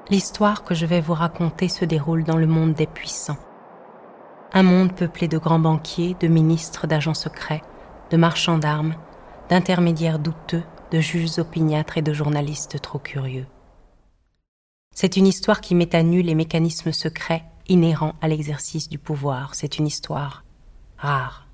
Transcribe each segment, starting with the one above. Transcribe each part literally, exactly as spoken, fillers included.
L'histoire que je vais vous raconter se déroule dans le monde des puissants. Un monde peuplé de grands banquiers, de ministres, d'agents secrets, de marchands d'armes, d'intermédiaires douteux, de juges opiniâtres et de journalistes trop curieux. C'est une histoire qui met à nu les mécanismes secrets inhérents à l'exercice du pouvoir. C'est une histoire rare.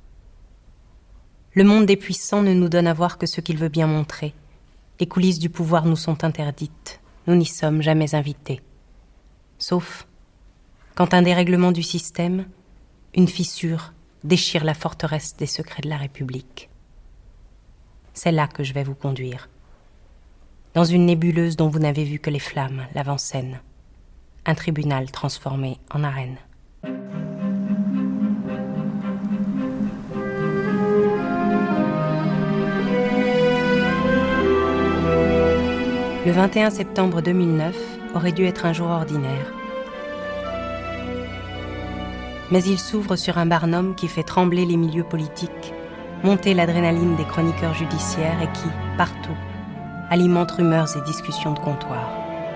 Le monde des puissants ne nous donne à voir que ce qu'il veut bien montrer. Les coulisses du pouvoir nous sont interdites. Nous n'y sommes jamais invités. Sauf quand un dérèglement du système, une fissure, déchire la forteresse des secrets de la République. C'est là que je vais vous conduire. Dans une nébuleuse dont vous n'avez vu que les flammes, l'avant-scène. Un tribunal transformé en arène. Le vingt et un septembre deux mille neuf aurait dû être un jour ordinaire. Mais il s'ouvre sur un barnum qui fait trembler les milieux politiques, monter l'adrénaline des chroniqueurs judiciaires et qui, partout, alimente rumeurs et discussions de comptoir.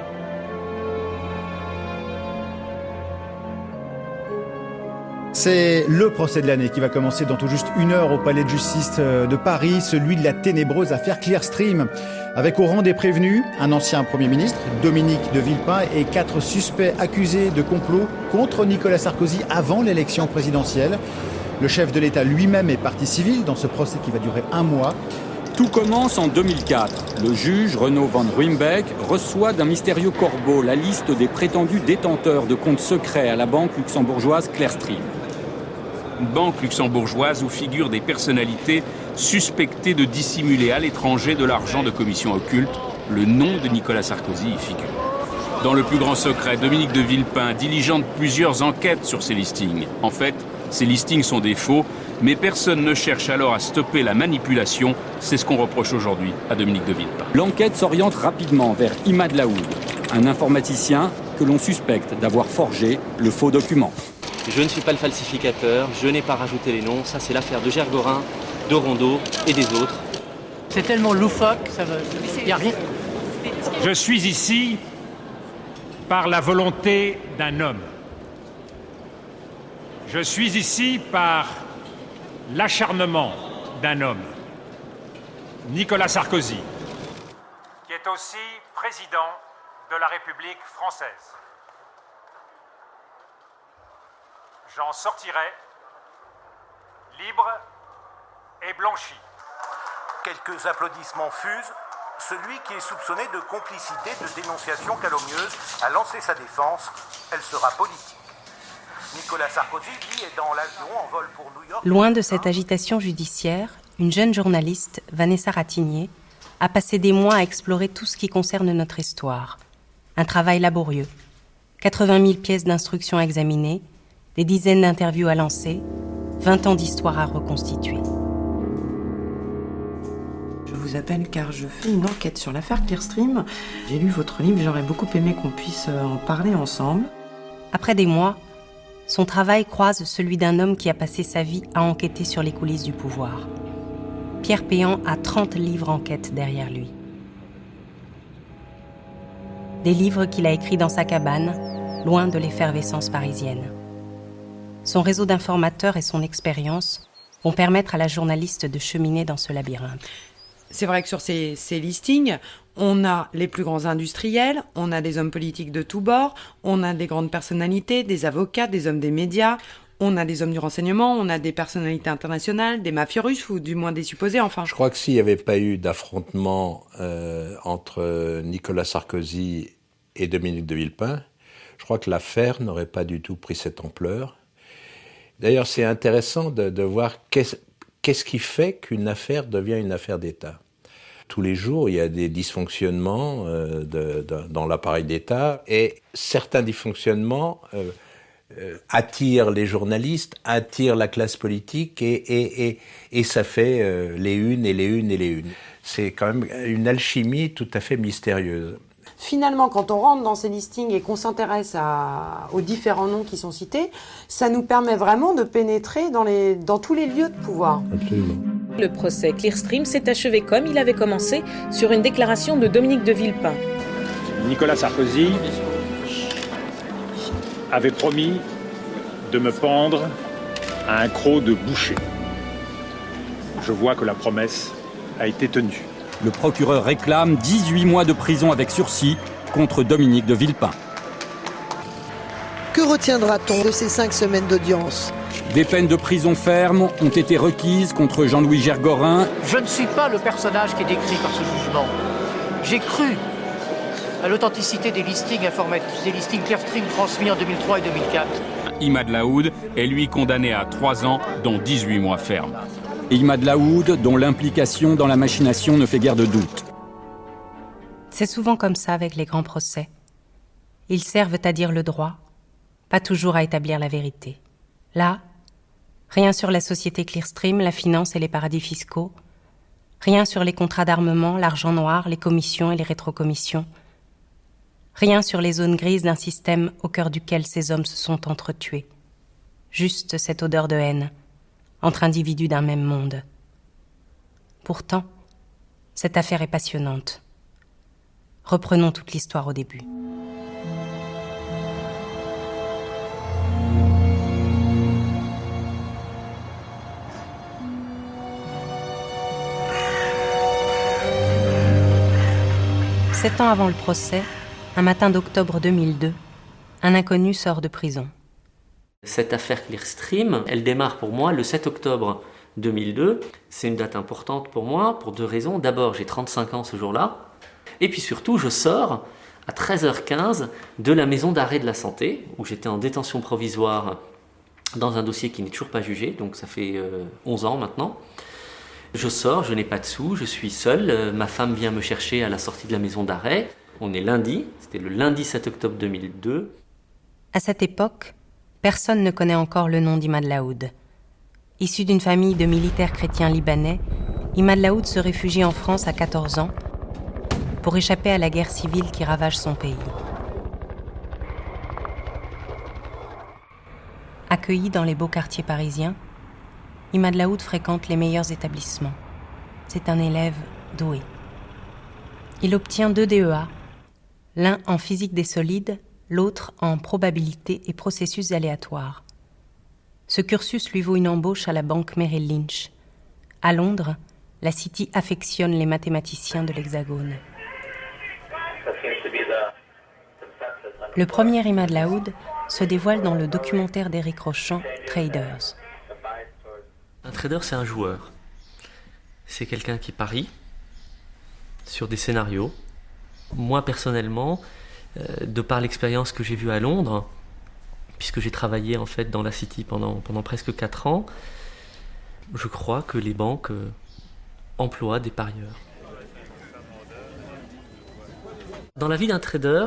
C'est le procès de l'année qui va commencer dans tout juste une heure au palais de justice de Paris, celui de la ténébreuse affaire Clearstream. Avec au rang des prévenus, un ancien Premier ministre, Dominique de Villepin, et quatre suspects accusés de complot contre Nicolas Sarkozy avant l'élection présidentielle. Le chef de l'État lui-même est partie civile dans ce procès qui va durer un mois. Tout commence en deux mille quatre. Le juge Renaud van Ruymbeck reçoit d'un mystérieux corbeau la liste des prétendus détenteurs de comptes secrets à la banque luxembourgeoise Clearstream. Une banque luxembourgeoise où figurent des personnalités suspectées de dissimuler à l'étranger de l'argent de commissions occultes. Le nom de Nicolas Sarkozy y figure. Dans le plus grand secret, Dominique de Villepin diligente plusieurs enquêtes sur ces listings. En fait, ces listings sont des faux, mais personne ne cherche alors à stopper la manipulation. C'est ce qu'on reproche aujourd'hui à Dominique de Villepin. L'enquête s'oriente rapidement vers Imad Laoud, un informaticien que l'on suspecte d'avoir forgé le faux document. Je ne suis pas le falsificateur, je n'ai pas rajouté les noms, ça c'est l'affaire de Gergorin, de Rondeau et des autres. C'est tellement loufoque, ça veut... il n'y a rien. Je suis ici par la volonté d'un homme. Je suis ici par l'acharnement d'un homme, Nicolas Sarkozy, qui est aussi président de la République française. J'en sortirai libre et blanchi. Quelques applaudissements fusent. Celui qui est soupçonné de complicité de dénonciation calomnieuse a lancé sa défense. Elle sera politique. Nicolas Sarkozy, lui, est dans l'avion en vol pour New York. Loin de cette agitation judiciaire, une jeune journaliste, Vanessa Ratignier, a passé des mois à explorer tout ce qui concerne notre histoire. Un travail laborieux. quatre-vingt mille pièces d'instruction à examiner, des dizaines d'interviews à lancer, vingt ans d'histoire à reconstituer. Je vous appelle car je fais une enquête sur l'affaire Clearstream. J'ai lu votre livre, j'aurais beaucoup aimé qu'on puisse en parler ensemble. Après des mois, son travail croise celui d'un homme qui a passé sa vie à enquêter sur les coulisses du pouvoir. Pierre Péan a trente livres enquête derrière lui. Des livres qu'il a écrits dans sa cabane, loin de l'effervescence parisienne. Son réseau d'informateurs et son expérience vont permettre à la journaliste de cheminer dans ce labyrinthe. C'est vrai que sur ces, ces listings, on a les plus grands industriels, on a des hommes politiques de tous bords, on a des grandes personnalités, des avocats, des hommes des médias, on a des hommes du renseignement, on a des personnalités internationales, des mafieux russes, ou du moins des supposés, enfin. Je crois que s'il n'y avait pas eu d'affrontement euh, entre Nicolas Sarkozy et Dominique de Villepin, je crois que l'affaire n'aurait pas du tout pris cette ampleur. D'ailleurs, c'est intéressant de, de voir qu'est-ce, qu'est-ce qui fait qu'une affaire devient une affaire d'État. Tous les jours, il y a des dysfonctionnements euh, de, de, dans l'appareil d'État, et certains dysfonctionnements euh, euh, attirent les journalistes, attirent la classe politique, et, et, et, et ça fait euh, les unes et les unes et les unes. C'est quand même une alchimie tout à fait mystérieuse. Finalement, quand on rentre dans ces listings et qu'on s'intéresse à, aux différents noms qui sont cités, ça nous permet vraiment de pénétrer dans, les, dans tous les lieux de pouvoir. Absolument. Le procès Clearstream s'est achevé comme il avait commencé, sur une déclaration de Dominique de Villepin. Nicolas Sarkozy avait promis de me pendre à un croc de boucher. Je vois que la promesse a été tenue. Le procureur réclame dix-huit mois de prison avec sursis contre Dominique de Villepin. Que retiendra-t-on de ces cinq semaines d'audience ? Des peines de prison ferme ont été requises contre Jean-Louis Gergorin. Je ne suis pas le personnage qui est décrit par ce jugement. J'ai cru à l'authenticité des listings informatifs, des listings Clearstream transmis en deux mille trois et deux mille quatre. Imad Laoud est lui condamné à trois ans, dont dix-huit mois ferme. Imad Laoud, dont l'implication dans la machination ne fait guère de doute. C'est souvent comme ça avec les grands procès. Ils servent à dire le droit, pas toujours à établir la vérité. Là, rien sur la société Clearstream, la finance et les paradis fiscaux, rien sur les contrats d'armement, l'argent noir, les commissions et les rétrocommissions, rien sur les zones grises d'un système au cœur duquel ces hommes se sont entretués. Juste cette odeur de haine, entre individus d'un même monde. Pourtant, cette affaire est passionnante. Reprenons toute l'histoire au début. Sept ans avant le procès, un matin d'octobre deux mille deux, un inconnu sort de prison. Cette affaire Clearstream, elle démarre pour moi le sept octobre deux mille deux. C'est une date importante pour moi pour deux raisons. D'abord, j'ai trente-cinq ans ce jour-là. Et puis surtout, je sors à treize heures quinze de la maison d'arrêt de la santé, où j'étais en détention provisoire dans un dossier qui n'est toujours pas jugé, donc ça fait euh, onze ans maintenant. Je sors, je n'ai pas de sous, je suis seul. Euh, ma femme vient me chercher à la sortie de la maison d'arrêt. On est lundi, c'était le lundi sept octobre deux mille deux. À cette époque, personne ne connaît encore le nom d'Imad Laoud. Issu d'une famille de militaires chrétiens libanais, Imad Laoud se réfugie en France à quatorze ans pour échapper à la guerre civile qui ravage son pays. Accueilli dans les beaux quartiers parisiens, Imad Laoud fréquente les meilleurs établissements. C'est un élève doué. Il obtient deux D E A, l'un en physique des solides, l'autre en probabilité et processus aléatoires. Ce cursus lui vaut une embauche à la banque Merrill Lynch. À Londres, la City affectionne les mathématiciens de l'Hexagone. Le premier Imad Laoud se dévoile dans le documentaire d'Éric Rochant, Traders. Un trader, c'est un joueur. C'est quelqu'un qui parie sur des scénarios. Moi, personnellement, euh, de par l'expérience que j'ai vue à Londres, puisque j'ai travaillé en fait dans la City pendant, pendant presque quatre ans, je crois que les banques euh, emploient des parieurs. Dans la vie d'un trader,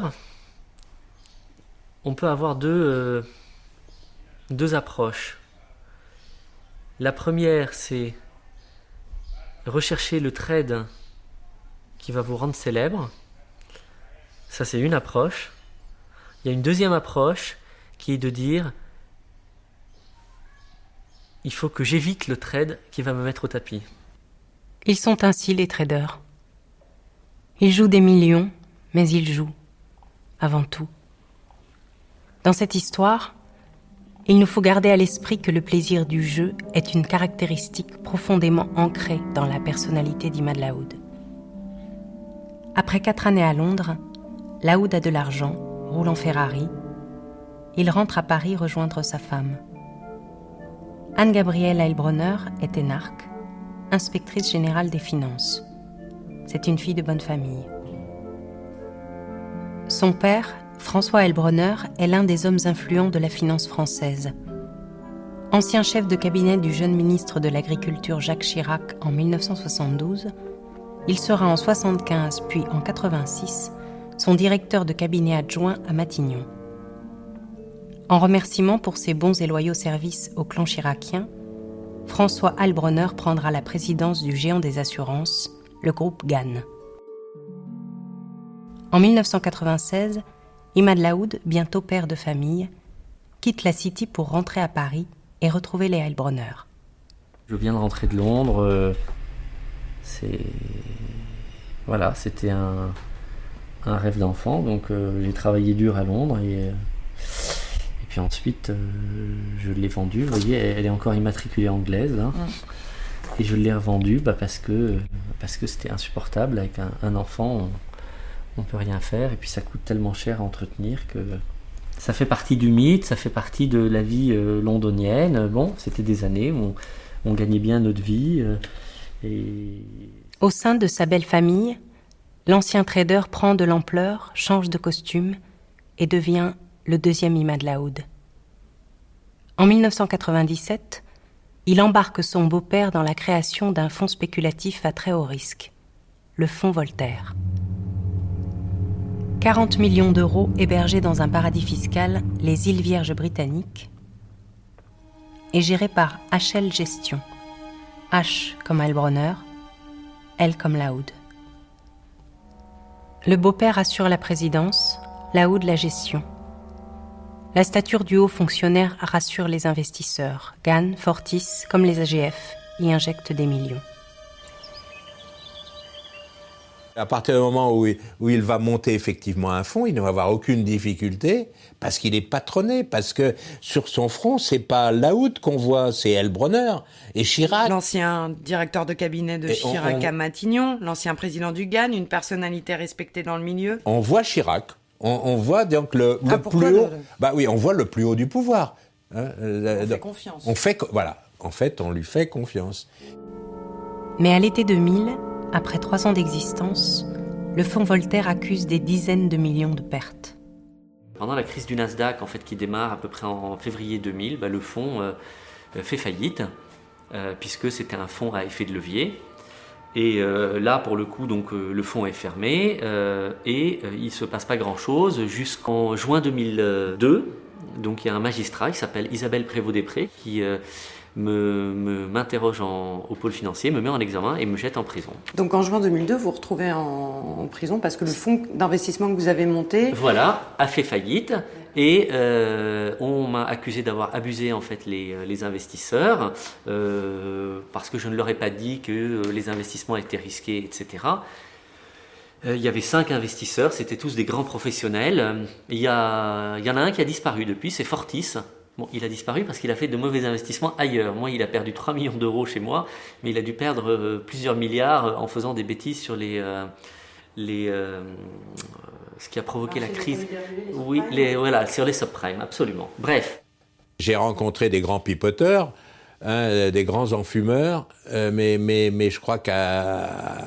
on peut avoir deux, euh, deux approches. La première, c'est rechercher le trade qui va vous rendre célèbre. Ça, c'est une approche. Il y a une deuxième approche qui est de dire il faut que j'évite le trade qui va me mettre au tapis. Ils sont ainsi les traders. Ils jouent des millions, mais ils jouent, avant tout. Dans cette histoire, il nous faut garder à l'esprit que le plaisir du jeu est une caractéristique profondément ancrée dans la personnalité d'Imad Laoud. Après quatre années à Londres, Laoud a de l'argent, roule en Ferrari. Il rentre à Paris rejoindre sa femme. Anne-Gabrielle Heilbronner est énarque, inspectrice générale des finances. C'est une fille de bonne famille. Son père, François Heilbronner, est l'un des hommes influents de la finance française. Ancien chef de cabinet du jeune ministre de l'Agriculture Jacques Chirac en mille neuf cent soixante-douze, il sera en soixante-quinze puis en quatre-vingt-six son directeur de cabinet adjoint à Matignon. En remerciement pour ses bons et loyaux services au clan chiracien, François Heilbronner prendra la présidence du géant des assurances, le groupe Gann. En mille neuf cent quatre-vingt-seize, Imad Laoud, bientôt père de famille, quitte la City pour rentrer à Paris et retrouver les Heilbronner. Je viens de rentrer de Londres. Euh, c'est... Voilà, c'était un, un rêve d'enfant. Donc euh, j'ai travaillé dur à Londres et, euh, et puis ensuite euh, je l'ai vendue. Vous voyez, elle, elle est encore immatriculée anglaise là. Mm. Et je l'ai revendue bah, parce que parce que c'était insupportable. Avec un, un enfant, on ne peut rien faire et puis ça coûte tellement cher à entretenir que ça fait partie du mythe, ça fait partie de la vie euh, londonienne. Bon, c'était des années où on, on gagnait bien notre vie. Euh, et... Au sein de sa belle famille, l'ancien trader prend de l'ampleur, change de costume et devient le deuxième Imad Laoud. En dix-neuf cent quatre-vingt-dix-sept, il embarque son beau-père dans la création d'un fonds spéculatif à très haut risque, le fonds Voltaire. quarante millions d'euros hébergés dans un paradis fiscal, les îles Vierges britanniques, et géré par H L Gestion. H comme Heilbronner, L comme Laoud. Le beau-père assure la présidence, Laoud la gestion. La stature du haut fonctionnaire rassure les investisseurs. Gann, Fortis, comme les A G F, y injectent des millions. À partir du moment où il, où il va monter effectivement un fonds, il ne va avoir aucune difficulté parce qu'il est patronné, parce que sur son front, c'est pas Laoud qu'on voit, c'est Heilbronner et Chirac. L'ancien directeur de cabinet de et Chirac on, on... à Matignon, l'ancien président du Gann, une personnalité respectée dans le milieu. On voit Chirac, on, on voit donc le, ah, le plus haut. Le... Bah oui, on voit le plus haut du pouvoir. Hein, euh, on fait confiance. On fait, voilà, en fait, on lui fait confiance. Mais à l'été deux mille, après trois ans d'existence, le fonds Voltaire accuse des dizaines de millions de pertes. Pendant la crise du Nasdaq, en fait, qui démarre à peu près en février deux mille, bah, le fonds euh, fait faillite, euh, puisque c'était un fonds à effet de levier. Et euh, là, pour le coup, donc, euh, le fonds est fermé euh, et euh, il ne se passe pas grand-chose jusqu'en juin deux mille deux. Donc, il y a un magistrat qui s'appelle Isabelle Prévost-Després qui... Euh, Me, me, m'interroge en, au pôle financier, me met en examen et me jette en prison. Donc en juin deux mille deux, vous vous retrouvez en, en prison parce que le fonds d'investissement que vous avez monté... Voilà, a fait faillite et euh, on m'a accusé d'avoir abusé en fait les, les investisseurs euh, parce que je ne leur ai pas dit que les investissements étaient risqués, et cetera. Il y avait cinq investisseurs, c'était tous des grands professionnels. Il y, a, il y en a un qui a disparu depuis, c'est Fortis. Bon, il a disparu parce qu'il a fait de mauvais investissements ailleurs. Moi, il a perdu trois millions d'euros chez moi, mais il a dû perdre euh, plusieurs milliards en faisant des bêtises sur les, euh, les, euh, ce qui a provoqué ah, la crise. Les oui, les, voilà, sur les subprimes, absolument. Bref. J'ai rencontré des grands pipoteurs, hein, des grands enfumeurs, euh, mais, mais, mais je crois qu'à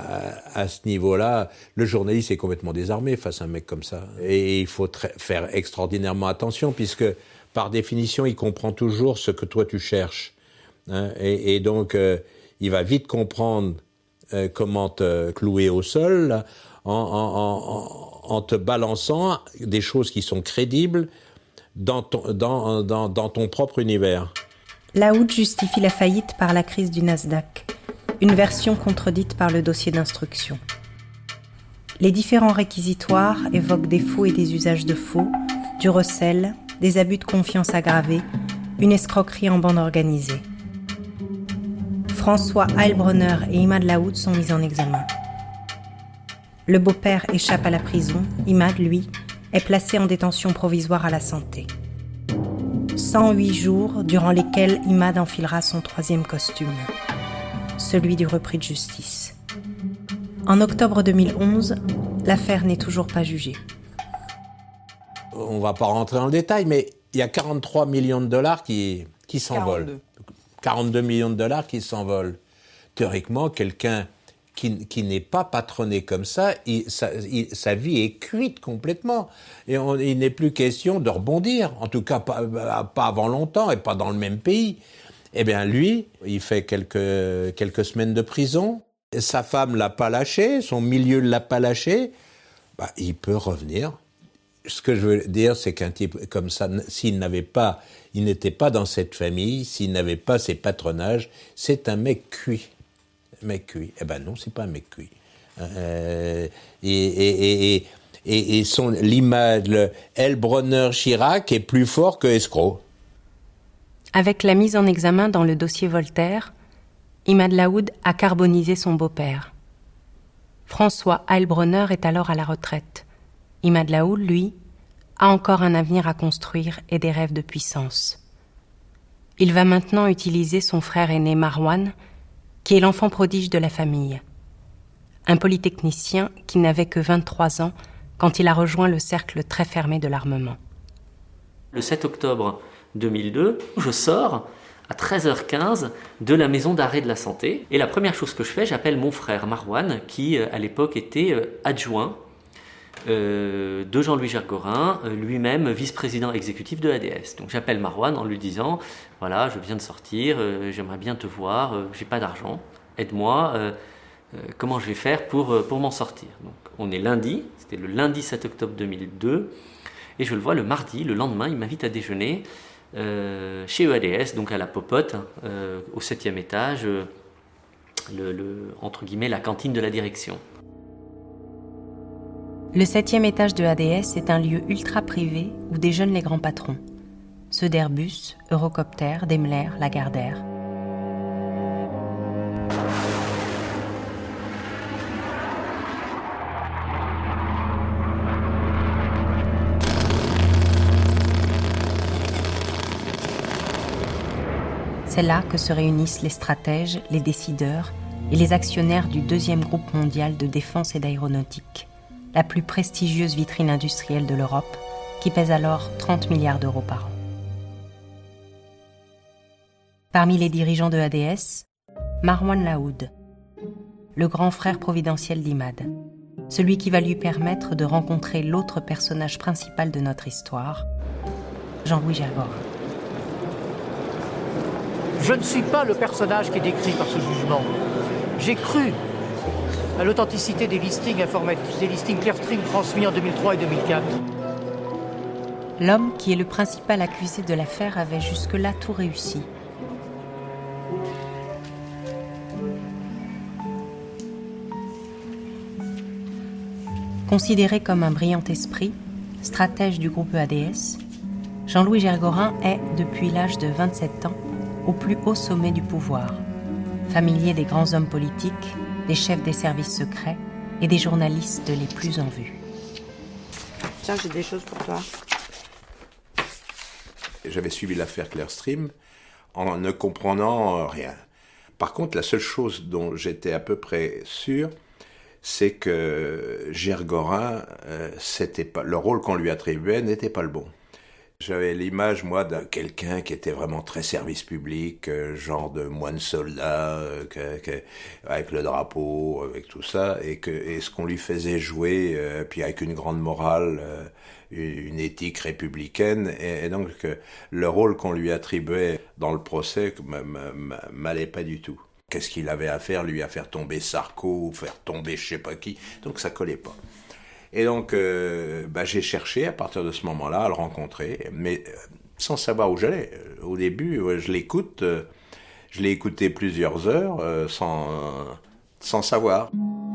à ce niveau-là, le journaliste est complètement désarmé face à un mec comme ça. Et il faut très, faire extraordinairement attention, puisque par définition, il comprend toujours ce que toi tu cherches. Hein, et, et donc, euh, il va vite comprendre euh, comment te clouer au sol là, en, en, en, en te balançant des choses qui sont crédibles dans ton, dans, dans, dans ton propre univers. Laoud justifie la faillite par la crise du Nasdaq, une version contredite par le dossier d'instruction. Les différents réquisitoires évoquent des faux et des usages de faux, du recel, des abus de confiance aggravés, une escroquerie en bande organisée. François Heilbronner et Imad Laoud sont mis en examen. Le beau-père échappe à la prison, Imad, lui, est placé en détention provisoire à la santé. cent huit jours durant lesquels Imad enfilera son troisième costume, celui du repris de justice. En octobre deux mille onze, l'affaire n'est toujours pas jugée. On ne va pas rentrer dans le détail, mais il y a quarante-trois millions de dollars qui, qui s'envolent. quarante-deux. quarante-deux millions de dollars qui s'envolent. Théoriquement, quelqu'un qui, qui n'est pas patronné comme ça, il, sa, il, sa vie est cuite complètement. Et on, il n'est plus question de rebondir, en tout cas pas, pas avant longtemps et pas dans le même pays. Eh bien lui, il fait quelques, quelques semaines de prison. Sa femme ne l'a pas lâché, son milieu ne l'a pas lâché. Bah, il peut revenir. Ce que je veux dire, c'est qu'un type comme ça, s'il n'avait pas, il n'était pas dans cette famille, s'il n'avait pas ces patronages, c'est un mec cuit. Un mec cuit. Eh ben non, c'est pas un mec cuit. Euh, et, et, et, et, et son, l'image, le Heilbronner Chirac est plus fort que escroc. Avec la mise en examen dans le dossier Voltaire, Imad Laoud a carbonisé son beau-père. François Heilbronner est alors à la retraite. Imad Laoud, lui, a encore un avenir à construire et des rêves de puissance. Il va maintenant utiliser son frère aîné Marwan, qui est l'enfant prodige de la famille. Un polytechnicien qui n'avait que vingt-trois ans quand il a rejoint le cercle très fermé de l'armement. Le sept octobre deux mille deux, je sors à treize heures quinze de la maison d'arrêt de la santé. Et la première chose que je fais, j'appelle mon frère Marwan, qui à l'époque était adjoint euh, de Jean-Louis Gergorin, lui-même vice-président exécutif de A D S. Donc j'appelle Marwan en lui disant « Voilà, je viens de sortir, euh, j'aimerais bien te voir, euh, j'ai pas d'argent, aide-moi, euh, euh, comment je vais faire pour, euh, pour m'en sortir ?» Donc on est lundi, c'était le lundi sept octobre deux mille deux, et je le vois le mardi, le lendemain, il m'invite à déjeuner Euh, chez E A D S, donc à la Popote, euh, au septième étage, euh, le, le, entre guillemets la cantine de la direction. Le septième étage de A D S est un lieu ultra privé où déjeunent les grands patrons, ceux d'Airbus, Eurocopter, Daimler, Lagardère. C'est là que se réunissent les stratèges, les décideurs et les actionnaires du deuxième groupe mondial de défense et d'aéronautique, la plus prestigieuse vitrine industrielle de l'Europe, qui pèse alors trente milliards d'euros par an. Parmi les dirigeants de A D S, Marwan Laoud, le grand frère providentiel d'Imad, celui qui va lui permettre de rencontrer l'autre personnage principal de notre histoire, Jean-Louis Gergorin. Je ne suis pas le personnage qui est décrit par ce jugement. J'ai cru à l'authenticité des listings informatiques, des listings Clearstream transmis en deux mille trois et deux mille quatre. L'homme qui est le principal accusé de l'affaire avait jusque-là tout réussi. Considéré comme un brillant esprit, stratège du groupe E A D S, Jean-Louis Gergorin est, depuis l'âge de vingt-sept ans, au plus haut sommet du pouvoir, familier des grands hommes politiques, des chefs des services secrets et des journalistes les plus en vue. Tiens, j'ai des choses pour toi. J'avais suivi l'affaire Clearstream en ne comprenant rien. Par contre, la seule chose dont j'étais à peu près sûr, c'est que Gergorin, euh, c'était pas, le rôle qu'on lui attribuait n'était pas le bon. J'avais l'image, moi, de quelqu'un qui était vraiment très service public, euh, genre de moine soldat, euh, que, que, avec le drapeau, avec tout ça, et que et ce qu'on lui faisait jouer, euh, puis avec une grande morale, euh, une, une éthique républicaine, et, et donc que le rôle qu'on lui attribuait dans le procès m'allait pas du tout. Qu'est-ce qu'il avait à faire, lui, à faire tomber Sarko, ou faire tomber je sais pas qui, donc ça collait pas. Et donc, euh, bah, j'ai cherché à partir de ce moment-là à le rencontrer, mais euh, sans savoir où j'allais. Au début, ouais, je l'écoute, euh, je l'ai écouté plusieurs heures euh, sans, euh, sans savoir.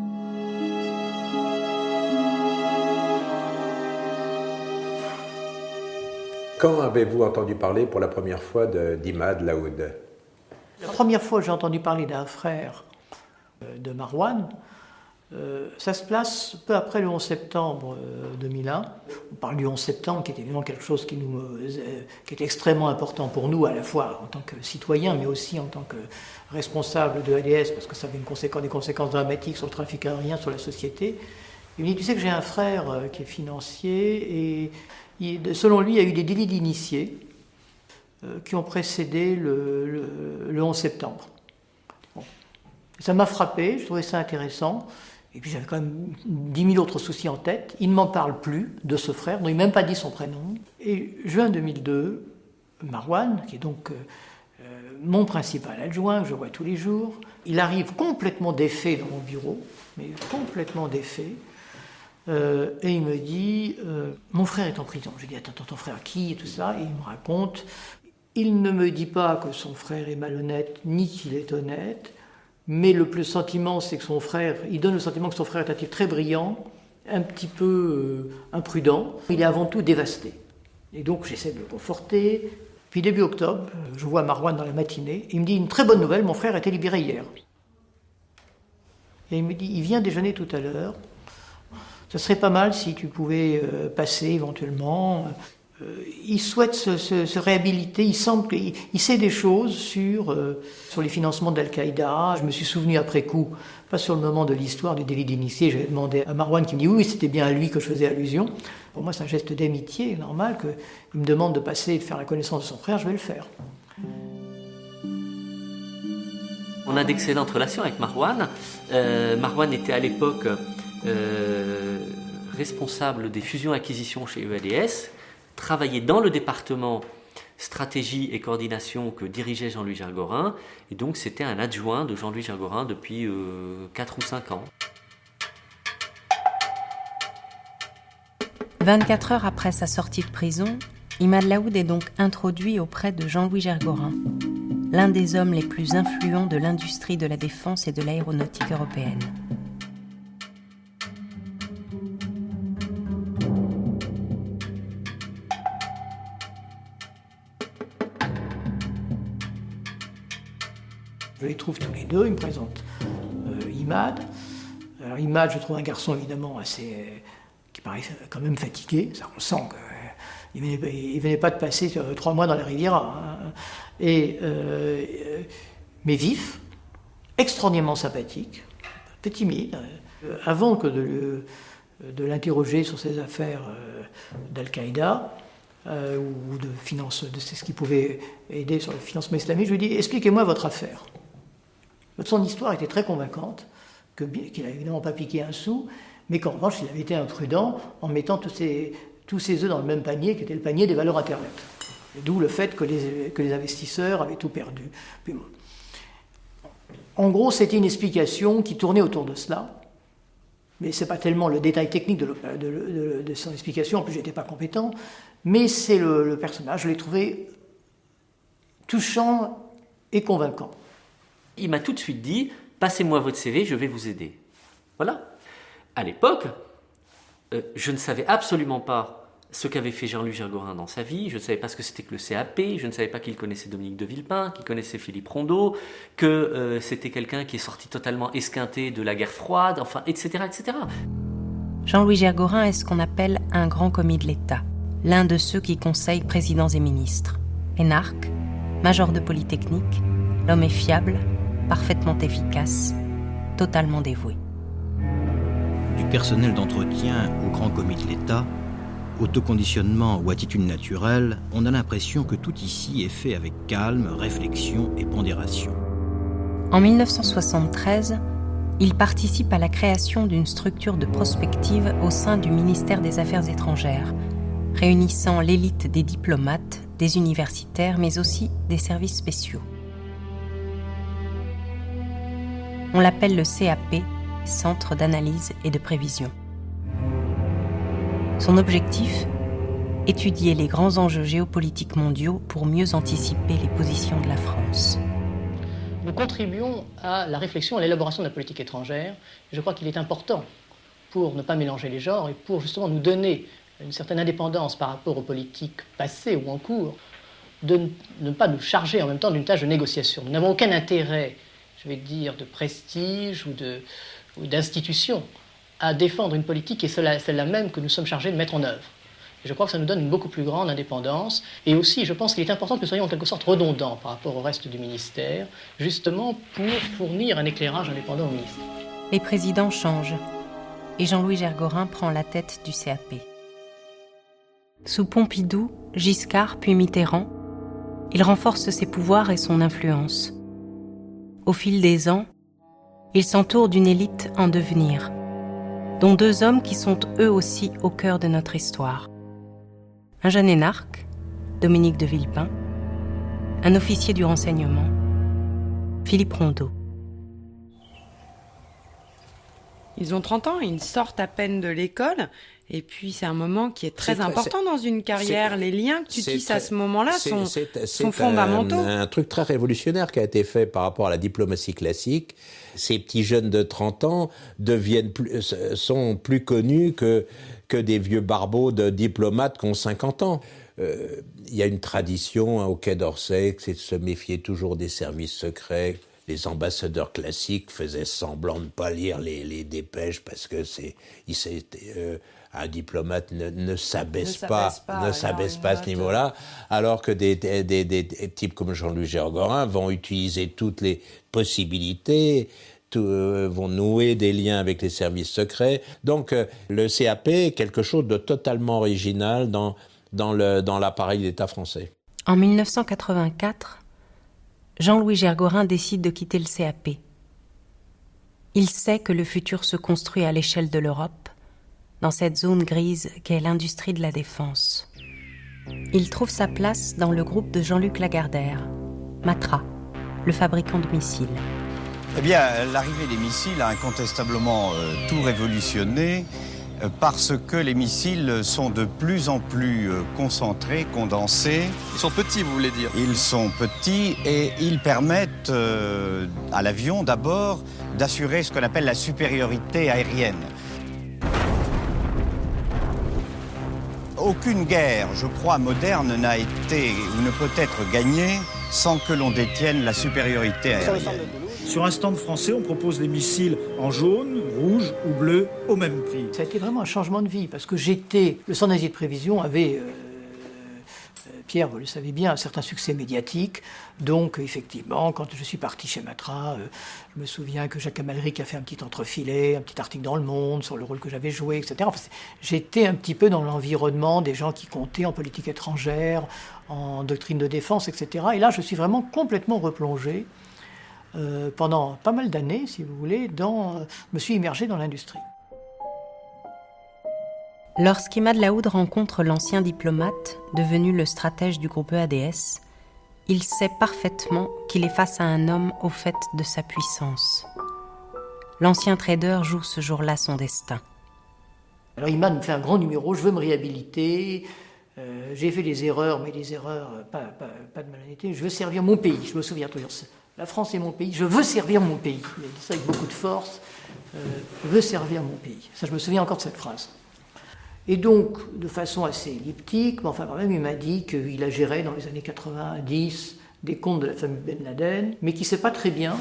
Quand avez-vous entendu parler pour la première fois de, d'Imad Laoud ? La première fois que j'ai entendu parler d'un frère de Marwan, Euh, ça se place peu après le onze septembre euh, deux mille un. On parle du onze septembre, qui est évidemment quelque chose qui, nous, euh, qui est extrêmement important pour nous, à la fois en tant que citoyens, mais aussi en tant que responsables de A D S, parce que ça avait une conséquence, des conséquences dramatiques sur le trafic aérien, sur la société. Il me dit, tu sais que j'ai un frère euh, qui est financier, et il, selon lui, il y a eu des délits d'initiés euh, qui ont précédé le, le, le onze septembre. Bon. Ça m'a frappé, je trouvais ça intéressant. Et puis j'avais quand même dix mille autres soucis en tête. Il ne m'en parle plus de ce frère, dont il n'a même pas dit son prénom. Et juin deux mille deux, Marwan, qui est donc euh, mon principal adjoint, que je vois tous les jours, il arrive complètement défait dans mon bureau, mais complètement défait, euh, et il me dit euh, « Mon frère est en prison ». Je lui dis « Attends, ton frère qui ?» et tout ça, et il me raconte. Il ne me dit pas que son frère est malhonnête, ni qu'il est honnête, mais le plus sentiment, c'est que son frère, il donne le sentiment que son frère est un type très brillant, un petit peu euh, imprudent. Il est avant tout dévasté. Et donc j'essaie de le conforter. Puis début octobre, je vois Marwan dans la matinée. Il me dit une très bonne nouvelle, mon frère a été libéré hier. Et il me dit, il vient déjeuner tout à l'heure. Ce serait pas mal si tu pouvais euh, passer éventuellement. Euh, il souhaite se, se, se réhabiliter, il semble qu'il il sait des choses sur, euh, sur les financements d'Al-Qaïda. Je me suis souvenu après coup, pas sur le moment de l'histoire du délit d'initié, j'avais demandé à Marwan qui me dit oui, c'était bien à lui que je faisais allusion. Pour moi, c'est un geste d'amitié normal qu'il me demande de passer et de faire la connaissance de son frère, je vais le faire. On a d'excellentes relations avec Marwan. Euh, Marwan était à l'époque euh, responsable des fusions-acquisitions chez E A D S, travaillait dans le département stratégie et coordination que dirigeait Jean-Louis Gergorin, et donc c'était un adjoint de Jean-Louis Gergorin depuis euh, quatre ou cinq ans. vingt-quatre heures après sa sortie de prison, Imad Laoud est donc introduit auprès de Jean-Louis Gergorin, l'un des hommes les plus influents de l'industrie de la défense et de l'aéronautique européenne. Je les trouve tous les deux, ils me présentent euh, Imad. Alors Imad, je trouve un garçon évidemment assez... Euh, qui paraît quand même fatigué, ça on sent qu'il ne venait, il venait pas de passer euh, trois mois dans la Riviera. Hein. Et, euh, mais vif, extraordinairement sympathique, peu timide. Euh, avant que de, le, de l'interroger sur ses affaires euh, d'Al-Qaïda, euh, ou de, finance, de ce qui pouvait aider sur le financement islamique, je lui dis « Expliquez-moi votre affaire ». Son histoire était très convaincante, que, qu'il n'a évidemment pas piqué un sou, mais qu'en revanche, il avait été imprudent en mettant tous ses, tous ses œufs dans le même panier, qui était le panier des valeurs Internet. D'où le fait que les, que les investisseurs avaient tout perdu. Puis, bon. En gros, c'était une explication qui tournait autour de cela, mais ce n'est pas tellement le détail technique de, de, de, de son explication, en plus je n'étais pas compétent, mais c'est le, le personnage, je l'ai trouvé touchant et convaincant. Il m'a tout de suite dit « Passez-moi votre C V, je vais vous aider ». Voilà. À l'époque, euh, je ne savais absolument pas ce qu'avait fait Jean-Louis Gergorin dans sa vie, je ne savais pas ce que c'était que le C A P, je ne savais pas qu'il connaissait Dominique de Villepin, qu'il connaissait Philippe Rondeau, que euh, c'était quelqu'un qui est sorti totalement esquinté de la guerre froide, enfin, et cetera, et cetera. Jean-Louis Gergorin est ce qu'on appelle un grand commis de l'État, l'un de ceux qui conseillent présidents et ministres. Énarque, major de Polytechnique, l'homme est fiable, parfaitement efficace, totalement dévoué. Du personnel d'entretien au grand commis de l'État, autoconditionnement ou attitude naturelle, on a l'impression que tout ici est fait avec calme, réflexion et pondération. En mille neuf cent soixante-treize, il participe à la création d'une structure de prospective au sein du ministère des Affaires étrangères, réunissant l'élite des diplomates, des universitaires, mais aussi des services spéciaux. On l'appelle le C A P, Centre d'analyse et de prévision. Son objectif, étudier les grands enjeux géopolitiques mondiaux pour mieux anticiper les positions de la France. Nous contribuons à la réflexion, à l'élaboration de la politique étrangère. Je crois qu'il est important, pour ne pas mélanger les genres et pour justement nous donner une certaine indépendance par rapport aux politiques passées ou en cours, de ne pas nous charger en même temps d'une tâche de négociation. Nous n'avons aucun intérêt, je vais dire, de prestige ou de... ou d'institutions à défendre une politique qui est celle-là, celle-là même que nous sommes chargés de mettre en œuvre. Et je crois que ça nous donne une beaucoup plus grande indépendance. Et aussi, je pense qu'il est important que nous soyons en quelque sorte redondants par rapport au reste du ministère, justement pour fournir un éclairage indépendant au ministère. Les présidents changent, et Jean-Louis Gergorin prend la tête du C A P. Sous Pompidou, Giscard puis Mitterrand, il renforce ses pouvoirs et son influence. Au fil des ans, il s'entoure d'une élite en devenir, dont deux hommes qui sont eux aussi au cœur de notre histoire. Un jeune énarque, Dominique de Villepin, un officier du renseignement, Philippe Rondeau. Ils ont trente ans, ils sortent à peine de l'école, et puis c'est un moment qui est très, très important dans une carrière. Les liens que tu tisses à ce moment-là sont, c'est, c'est, sont c'est fondamentaux. Un, un truc très révolutionnaire qui a été fait par rapport à la diplomatie classique. Ces petits jeunes de trente ans deviennent plus, sont plus connus que, que des vieux barbeaux de diplomates qui ont cinquante ans. Euh, il y a une tradition hein, au Quai d'Orsay, c'est de se méfier toujours des services secrets, les ambassadeurs classiques faisaient semblant de ne pas lire les, les dépêches parce que c'est, il euh, un diplomate ne, ne s'abaisse ne pas, pas, ne s'abaisse pas à ce niveau-là, alors que des, des, des, des, des types comme Jean-Louis Gergorin vont utiliser toutes les possibilités, tout, euh, vont nouer des liens avec les services secrets. Donc euh, le C A P est quelque chose de totalement original dans, dans, le, dans l'appareil d'État français. En mille neuf cent quatre-vingt-quatre, Jean-Louis Gergorin décide de quitter le C A P. Il sait que le futur se construit à l'échelle de l'Europe, dans cette zone grise qu'est l'industrie de la défense. Il trouve sa place dans le groupe de Jean-Luc Lagardère, Matra, le fabricant de missiles. Eh bien, l'arrivée des missiles a incontestablement euh, tout révolutionné euh, parce que les missiles sont de plus en plus euh, concentrés, condensés. Ils sont petits, vous voulez dire? Ils sont petits et ils permettent euh, à l'avion d'abord d'assurer ce qu'on appelle la supériorité aérienne. Aucune guerre, je crois, moderne n'a été ou ne peut être gagnée sans que l'on détienne la supériorité aérienne. Sur un stand français, on propose des missiles en jaune, rouge ou bleu au même prix. Ça a été vraiment un changement de vie parce que j'étais... Le Centre d'analyse de prévision avait, euh, Pierre, vous le savez bien, un certain succès médiatique. Donc, effectivement, quand je suis parti chez Matra, euh, je me souviens que Jacques Amalric a fait un petit entrefilet, un petit article dans Le Monde sur le rôle que j'avais joué, et cetera. Enfin, j'étais un petit peu dans l'environnement des gens qui comptaient en politique étrangère, en doctrine de défense, et cetera. Et là, je suis vraiment complètement replongé. Euh, pendant pas mal d'années, si vous voulez, dans, euh, me suis immergé dans l'industrie. Lorsqu'Imad Laoud rencontre l'ancien diplomate, devenu le stratège du groupe E A D S, il sait parfaitement qu'il est face à un homme au fait de sa puissance. L'ancien trader joue ce jour-là son destin. Alors Imad me fait un grand numéro, je veux me réhabiliter, euh, j'ai fait des erreurs, mais des erreurs, pas, pas, pas de malhonnêteté, je veux servir mon pays, je me souviens toujours ça. La France est mon pays, je veux servir mon pays. Il a dit ça avec beaucoup de force. Euh, je veux servir mon pays. Ça, je me souviens encore de cette phrase. Et donc, de façon assez elliptique, mais enfin quand même, il m'a dit qu'il a géré dans les années quatre-vingt-dix des comptes de la famille Ben Laden, mais qu'il ne sait pas très bien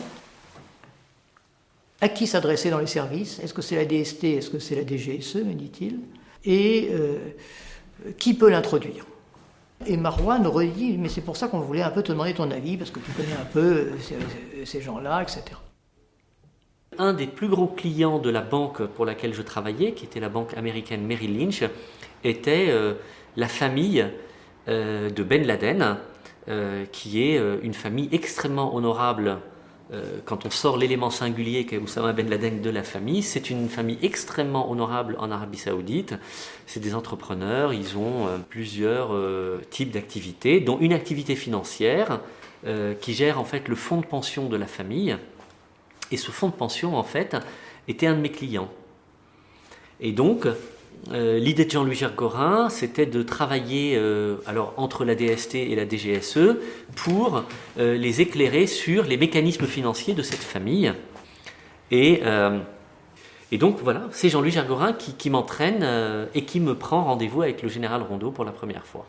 à qui s'adresser dans les services. Est-ce que c'est la D S T, est-ce que c'est la D G S E, me dit-il, et euh, qui peut l'introduire. Et Marouane redit, mais c'est pour ça qu'on voulait un peu te demander ton avis, parce que tu connais un peu ces, ces gens-là, et cetera. Un des plus gros clients de la banque pour laquelle je travaillais, qui était la banque américaine Merrill Lynch, était euh, la famille euh, de Ben Laden, euh, qui est euh, une famille extrêmement honorable. Euh, quand on sort l'élément singulier qu'est Oussama Ben Laden de la famille, c'est une famille extrêmement honorable en Arabie Saoudite. C'est des entrepreneurs, ils ont euh, plusieurs euh, types d'activités, dont une activité financière euh, qui gère en fait le fonds de pension de la famille. Et ce fonds de pension, en fait, était un de mes clients. Et donc, euh, l'idée de Jean-Louis Gergorin, c'était de travailler euh, alors, entre la D S T et la D G S E pour euh, les éclairer sur les mécanismes financiers de cette famille. Et, euh, et donc, voilà, c'est Jean-Louis Gergorin qui, qui m'entraîne euh, et qui me prend rendez-vous avec le général Rondeau pour la première fois.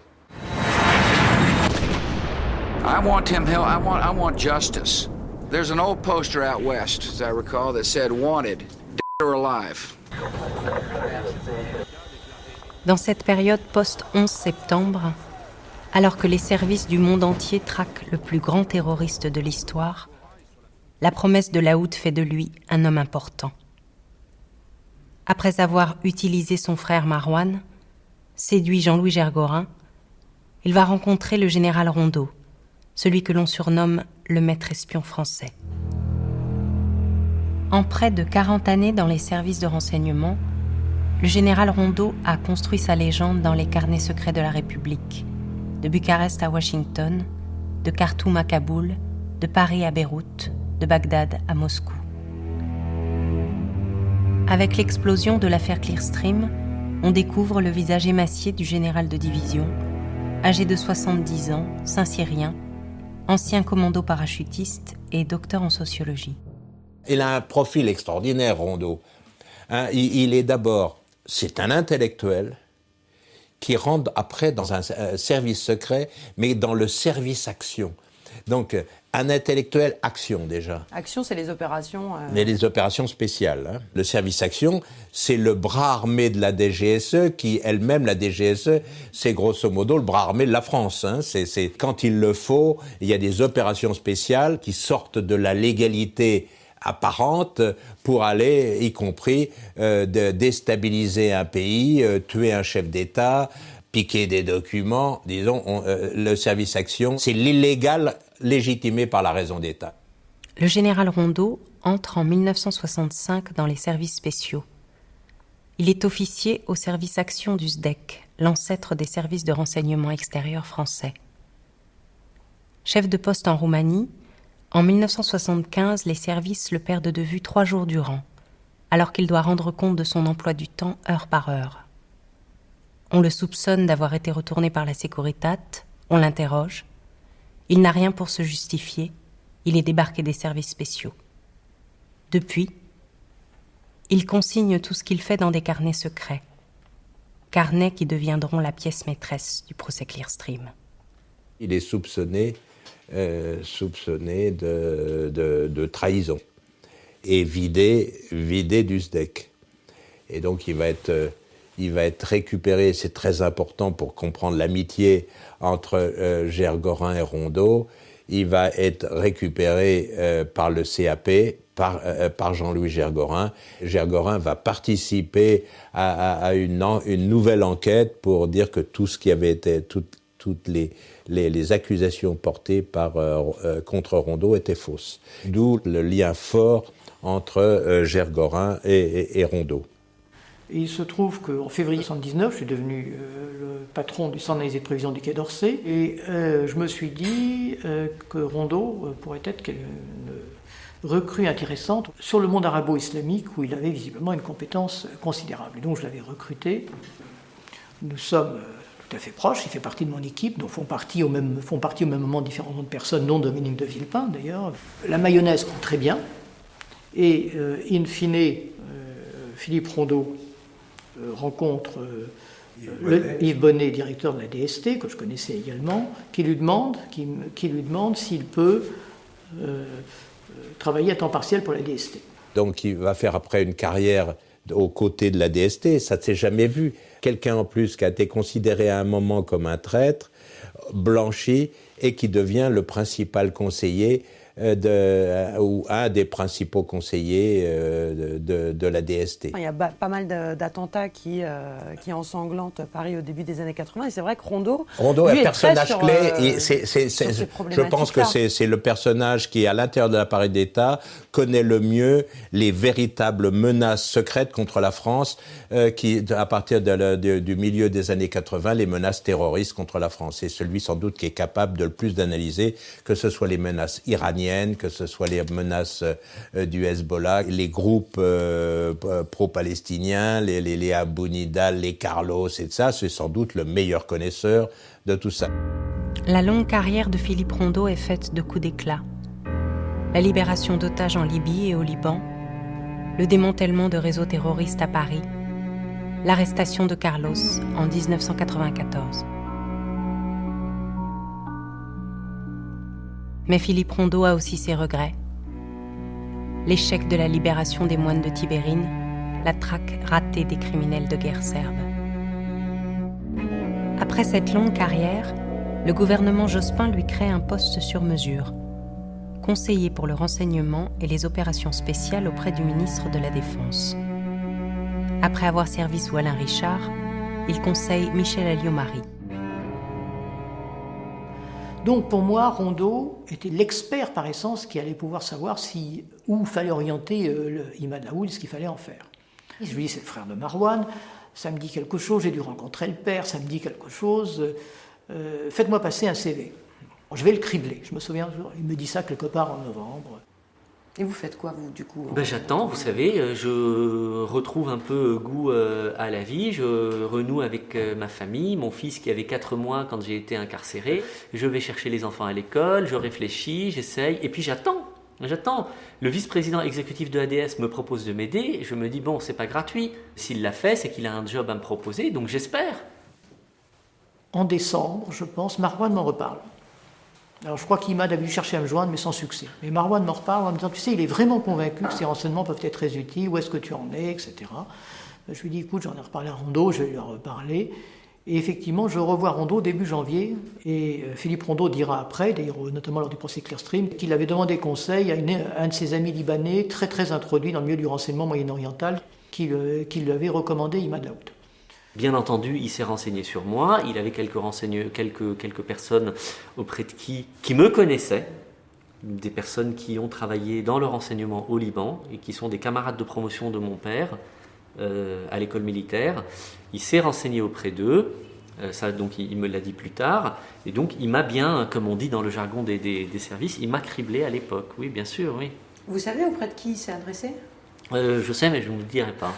I want Tim Hill, I want, I want justice. There's an old poster out west, as I recall, that said wanted, dead or alive. Dans cette période post-onze septembre, alors que les services du monde entier traquent le plus grand terroriste de l'histoire, la promesse de Laoud fait de lui un homme important. Après avoir utilisé son frère Marouane, séduit Jean-Louis Gergorin, il va rencontrer le général Rondeau, celui que l'on surnomme le maître espion français. En près de quarante années dans les services de renseignement, le général Rondeau a construit sa légende dans les carnets secrets de la République, de Bucarest à Washington, de Khartoum à Kaboul, de Paris à Beyrouth, de Bagdad à Moscou. Avec l'explosion de l'affaire Clearstream, on découvre le visage émacié du général de division, âgé de soixante-dix ans, Saint-Cyrien, ancien commando parachutiste et docteur en sociologie. Il a un profil extraordinaire, Rondeau. Hein, il, il est d'abord, c'est un intellectuel qui rentre après dans un, un service secret, mais dans le service-action. Donc, un intellectuel action, déjà. Action, c'est les opérations... Euh... Mais les opérations spéciales. Hein. Le service action, c'est le bras armé de la D G S E, qui elle-même, la D G S E, c'est grosso modo le bras armé de la France. Hein. C'est, c'est, quand il le faut, il y a des opérations spéciales qui sortent de la légalité apparente pour aller, y compris, euh, de déstabiliser un pays, euh, tuer un chef d'État, piquer des documents. Disons, on, euh, le service action, c'est l'illégal légitimé par la raison d'État. Le général Rondeau entre en mille neuf cent soixante-cinq dans les services spéciaux. Il est officier au service action du S D E C, l'ancêtre des services de renseignement extérieur français. Chef de poste en Roumanie, en mille neuf cent soixante-quinze, les services le perdent de vue trois jours durant, alors qu'il doit rendre compte de son emploi du temps heure par heure. On le soupçonne d'avoir été retourné par la Securitat, on l'interroge. Il n'a rien pour se justifier, il est débarqué des services spéciaux. Depuis, il consigne tout ce qu'il fait dans des carnets secrets, carnets qui deviendront la pièce maîtresse du procès Clearstream. Il est soupçonné, euh, soupçonné de, de, de trahison et vidé, vidé du S D E C. Et donc il va être... Euh, Il va être récupéré, c'est très important pour comprendre l'amitié entre euh, Gergorin et Rondeau. Il va être récupéré euh, par le C A P, par, euh, par Jean-Louis Gergorin. Gergorin va participer à, à, à une, une nouvelle enquête pour dire que tout ce qui avait été, tout, toutes les, les, les accusations portées par, euh, euh, contre Rondeau étaient fausses. D'où le lien fort entre euh, Gergorin et, et, et Rondeau. Et il se trouve qu'en février mille neuf cent soixante-dix-neuf, je suis devenu euh, le patron du centre d'analyse et de prévision du Quai d'Orsay, et euh, je me suis dit euh, que Rondeau euh, pourrait être une recrue intéressante sur le monde arabo-islamique, où il avait visiblement une compétence considérable. Et donc je l'avais recruté. Nous sommes euh, tout à fait proches, il fait partie de mon équipe, dont font partie au même, font partie au même moment différentes personnes, non Dominique de Villepin d'ailleurs. La mayonnaise prend très bien, et euh, in fine, euh, Philippe Rondeau Euh, rencontre euh, Yves, Bonnet. Le, Yves Bonnet, directeur de la D S T, que je connaissais également, qui lui demande, qui, qui lui demande s'il peut euh, travailler à temps partiel pour la D S T. Donc il va faire après une carrière aux côtés de la D S T, ça ne s'est jamais vu. Quelqu'un en plus qui a été considéré à un moment comme un traître, blanchi, et qui devient le principal conseiller De, ou un des principaux conseillers de, de, de la D S T. Il y a ba- pas mal de, d'attentats qui, euh, qui ensanglantent Paris au début des années quatre-vingts, et c'est vrai que Rondeau... Rondeau est un personnage sur, clé, euh, et c'est, c'est, c'est, je pense que c'est, c'est le personnage qui, à l'intérieur de l'appareil d'État, connaît le mieux les véritables menaces secrètes contre la France, euh, qui, à partir de la, de, du milieu des années quatre-vingts, les menaces terroristes contre la France. C'est celui sans doute qui est capable de le plus d'analyser, que ce soit les menaces iraniennes, que ce soit les menaces euh, du Hezbollah, les groupes euh, pro-palestiniens, les, les, les Abou Nidal, les Carlos et ça, c'est sans doute le meilleur connaisseur de tout ça. La longue carrière de Philippe Rondeau est faite de coups d'éclat. La libération d'otages en Libye et au Liban, le démantèlement de réseaux terroristes à Paris, l'arrestation de Carlos en dix-neuf cent quatre-vingt-quatorze. Mais Philippe Rondeau a aussi ses regrets. L'échec de la libération des moines de Tibérine, la traque ratée des criminels de guerre serbes. Après cette longue carrière, le gouvernement Jospin lui crée un poste sur mesure, conseiller pour le renseignement et les opérations spéciales auprès du ministre de la Défense. Après avoir servi sous Alain Richard, il conseille Michel Alliot-Marie. Donc pour moi, Rondeau était l'expert par essence qui allait pouvoir savoir si, où fallait orienter euh, le Imad Laoud, ce qu'il fallait en faire. Je lui dis, c'est le frère de Marouane, ça me dit quelque chose, j'ai dû rencontrer le père, ça me dit quelque chose, euh, faites-moi passer un C V. Bon, je vais le cribler, je me souviens, il me dit ça quelque part en novembre. Et vous faites quoi, vous, du coup? Ben, j'attends, vous savez, je retrouve un peu goût à la vie, je renoue avec ma famille, mon fils qui avait quatre mois quand j'ai été incarcéré, je vais chercher les enfants à l'école, je réfléchis, j'essaye, et puis j'attends, j'attends. Le vice-président exécutif de l'A D S me propose de m'aider, je me dis, bon, c'est pas gratuit, s'il l'a fait, c'est qu'il a un job à me proposer, donc j'espère. En décembre, je pense, Marouane m'en reparle. Alors je crois qu'Imad a voulu chercher à me joindre, mais sans succès. Et Marouane m'en reparle en me disant, tu sais, il est vraiment convaincu que ces renseignements peuvent être très utiles, où est-ce que tu en es, et cetera. Je lui dis, écoute, j'en ai reparlé à Rondeau, je vais lui en reparler. Et effectivement, je revois Rondeau début janvier, et Philippe Rondeau dira après, d'ailleurs notamment lors du procès Clearstream, qu'il avait demandé conseil à, une, à un de ses amis libanais, très très introduit dans le milieu du renseignement moyen-oriental, qui, qui lui avait recommandé Imad Laoud. Bien entendu, il s'est renseigné sur moi, il avait quelques, renseignes, quelques, quelques personnes auprès de qui, qui me connaissaient, des personnes qui ont travaillé dans le renseignement au Liban, et qui sont des camarades de promotion de mon père, euh, à l'école militaire. Il s'est renseigné auprès d'eux, euh, ça donc il, il me l'a dit plus tard, et donc il m'a bien, comme on dit dans le jargon des, des, des services, il m'a criblé à l'époque, oui bien sûr, oui. Vous savez auprès de qui il s'est adressé ? euh, Je sais, mais je ne vous le dirai pas.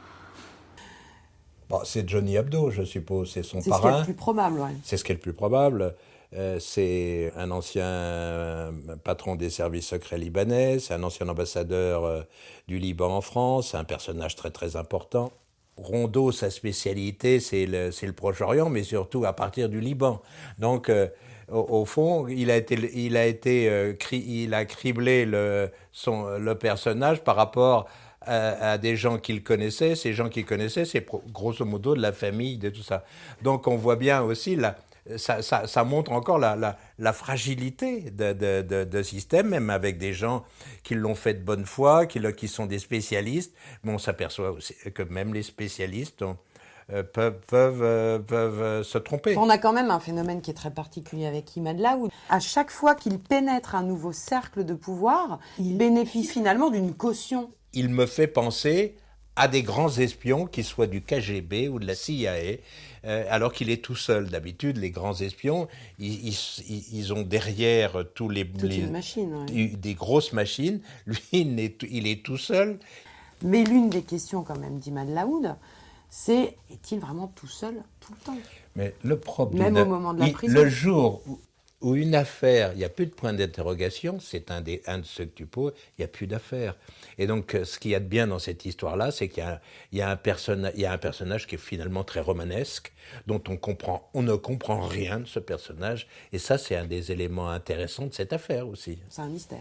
Bon, c'est Johnny Hebdo, je suppose, c'est son c'est parrain. C'est ce qui est le plus probable, oui. C'est ce qui est le plus probable. Euh, c'est un ancien patron des services secrets libanais, c'est un ancien ambassadeur euh, du Liban en France, c'est un personnage très très important. Rondeau, sa spécialité, c'est le, c'est le Proche-Orient, mais surtout à partir du Liban. Donc, euh, au, au fond, il a été, il a été, euh, cri, il a criblé le, son, le personnage par rapport à, à des gens qu'il connaissait. Ces gens qu'il connaissait, c'est pro, grosso modo de la famille, de tout ça. Donc, on voit bien aussi la. Ça, ça, ça montre encore la, la, la fragilité de, de, de, de système, même avec des gens qui l'ont fait de bonne foi, qui, qui sont des spécialistes. Mais on s'aperçoit aussi que même les spécialistes ont, euh, peuvent, peuvent, euh, peuvent euh, se tromper. On a quand même un phénomène qui est très particulier avec Imad Laoud. À chaque fois qu'il pénètre un nouveau cercle de pouvoir, il bénéficie finalement d'une caution. Il me fait penser à des grands espions, qu'ils soient du K G B ou de la C I A, euh, alors qu'il est tout seul. D'habitude, les grands espions, ils, ils, ils ont derrière tous les, Toute les une machine, ouais. des grosses machines. Lui, il est, il est tout seul. Mais l'une des questions quand même d'Imad Laoud, c'est est-il vraiment tout seul tout le temps ? Mais le problème, même au moment de la prison. Le jour où, où une affaire, il n'y a plus de point d'interrogation, c'est un, des, un de ceux que tu poses, il n'y a plus d'affaire. Et donc, ce qu'il y a de bien dans cette histoire-là, c'est qu'il y a, il y a, un, personna, il y a un personnage qui est finalement très romanesque, dont on, comprend, on ne comprend rien de ce personnage. Et ça, c'est un des éléments intéressants de cette affaire aussi. C'est un mystère.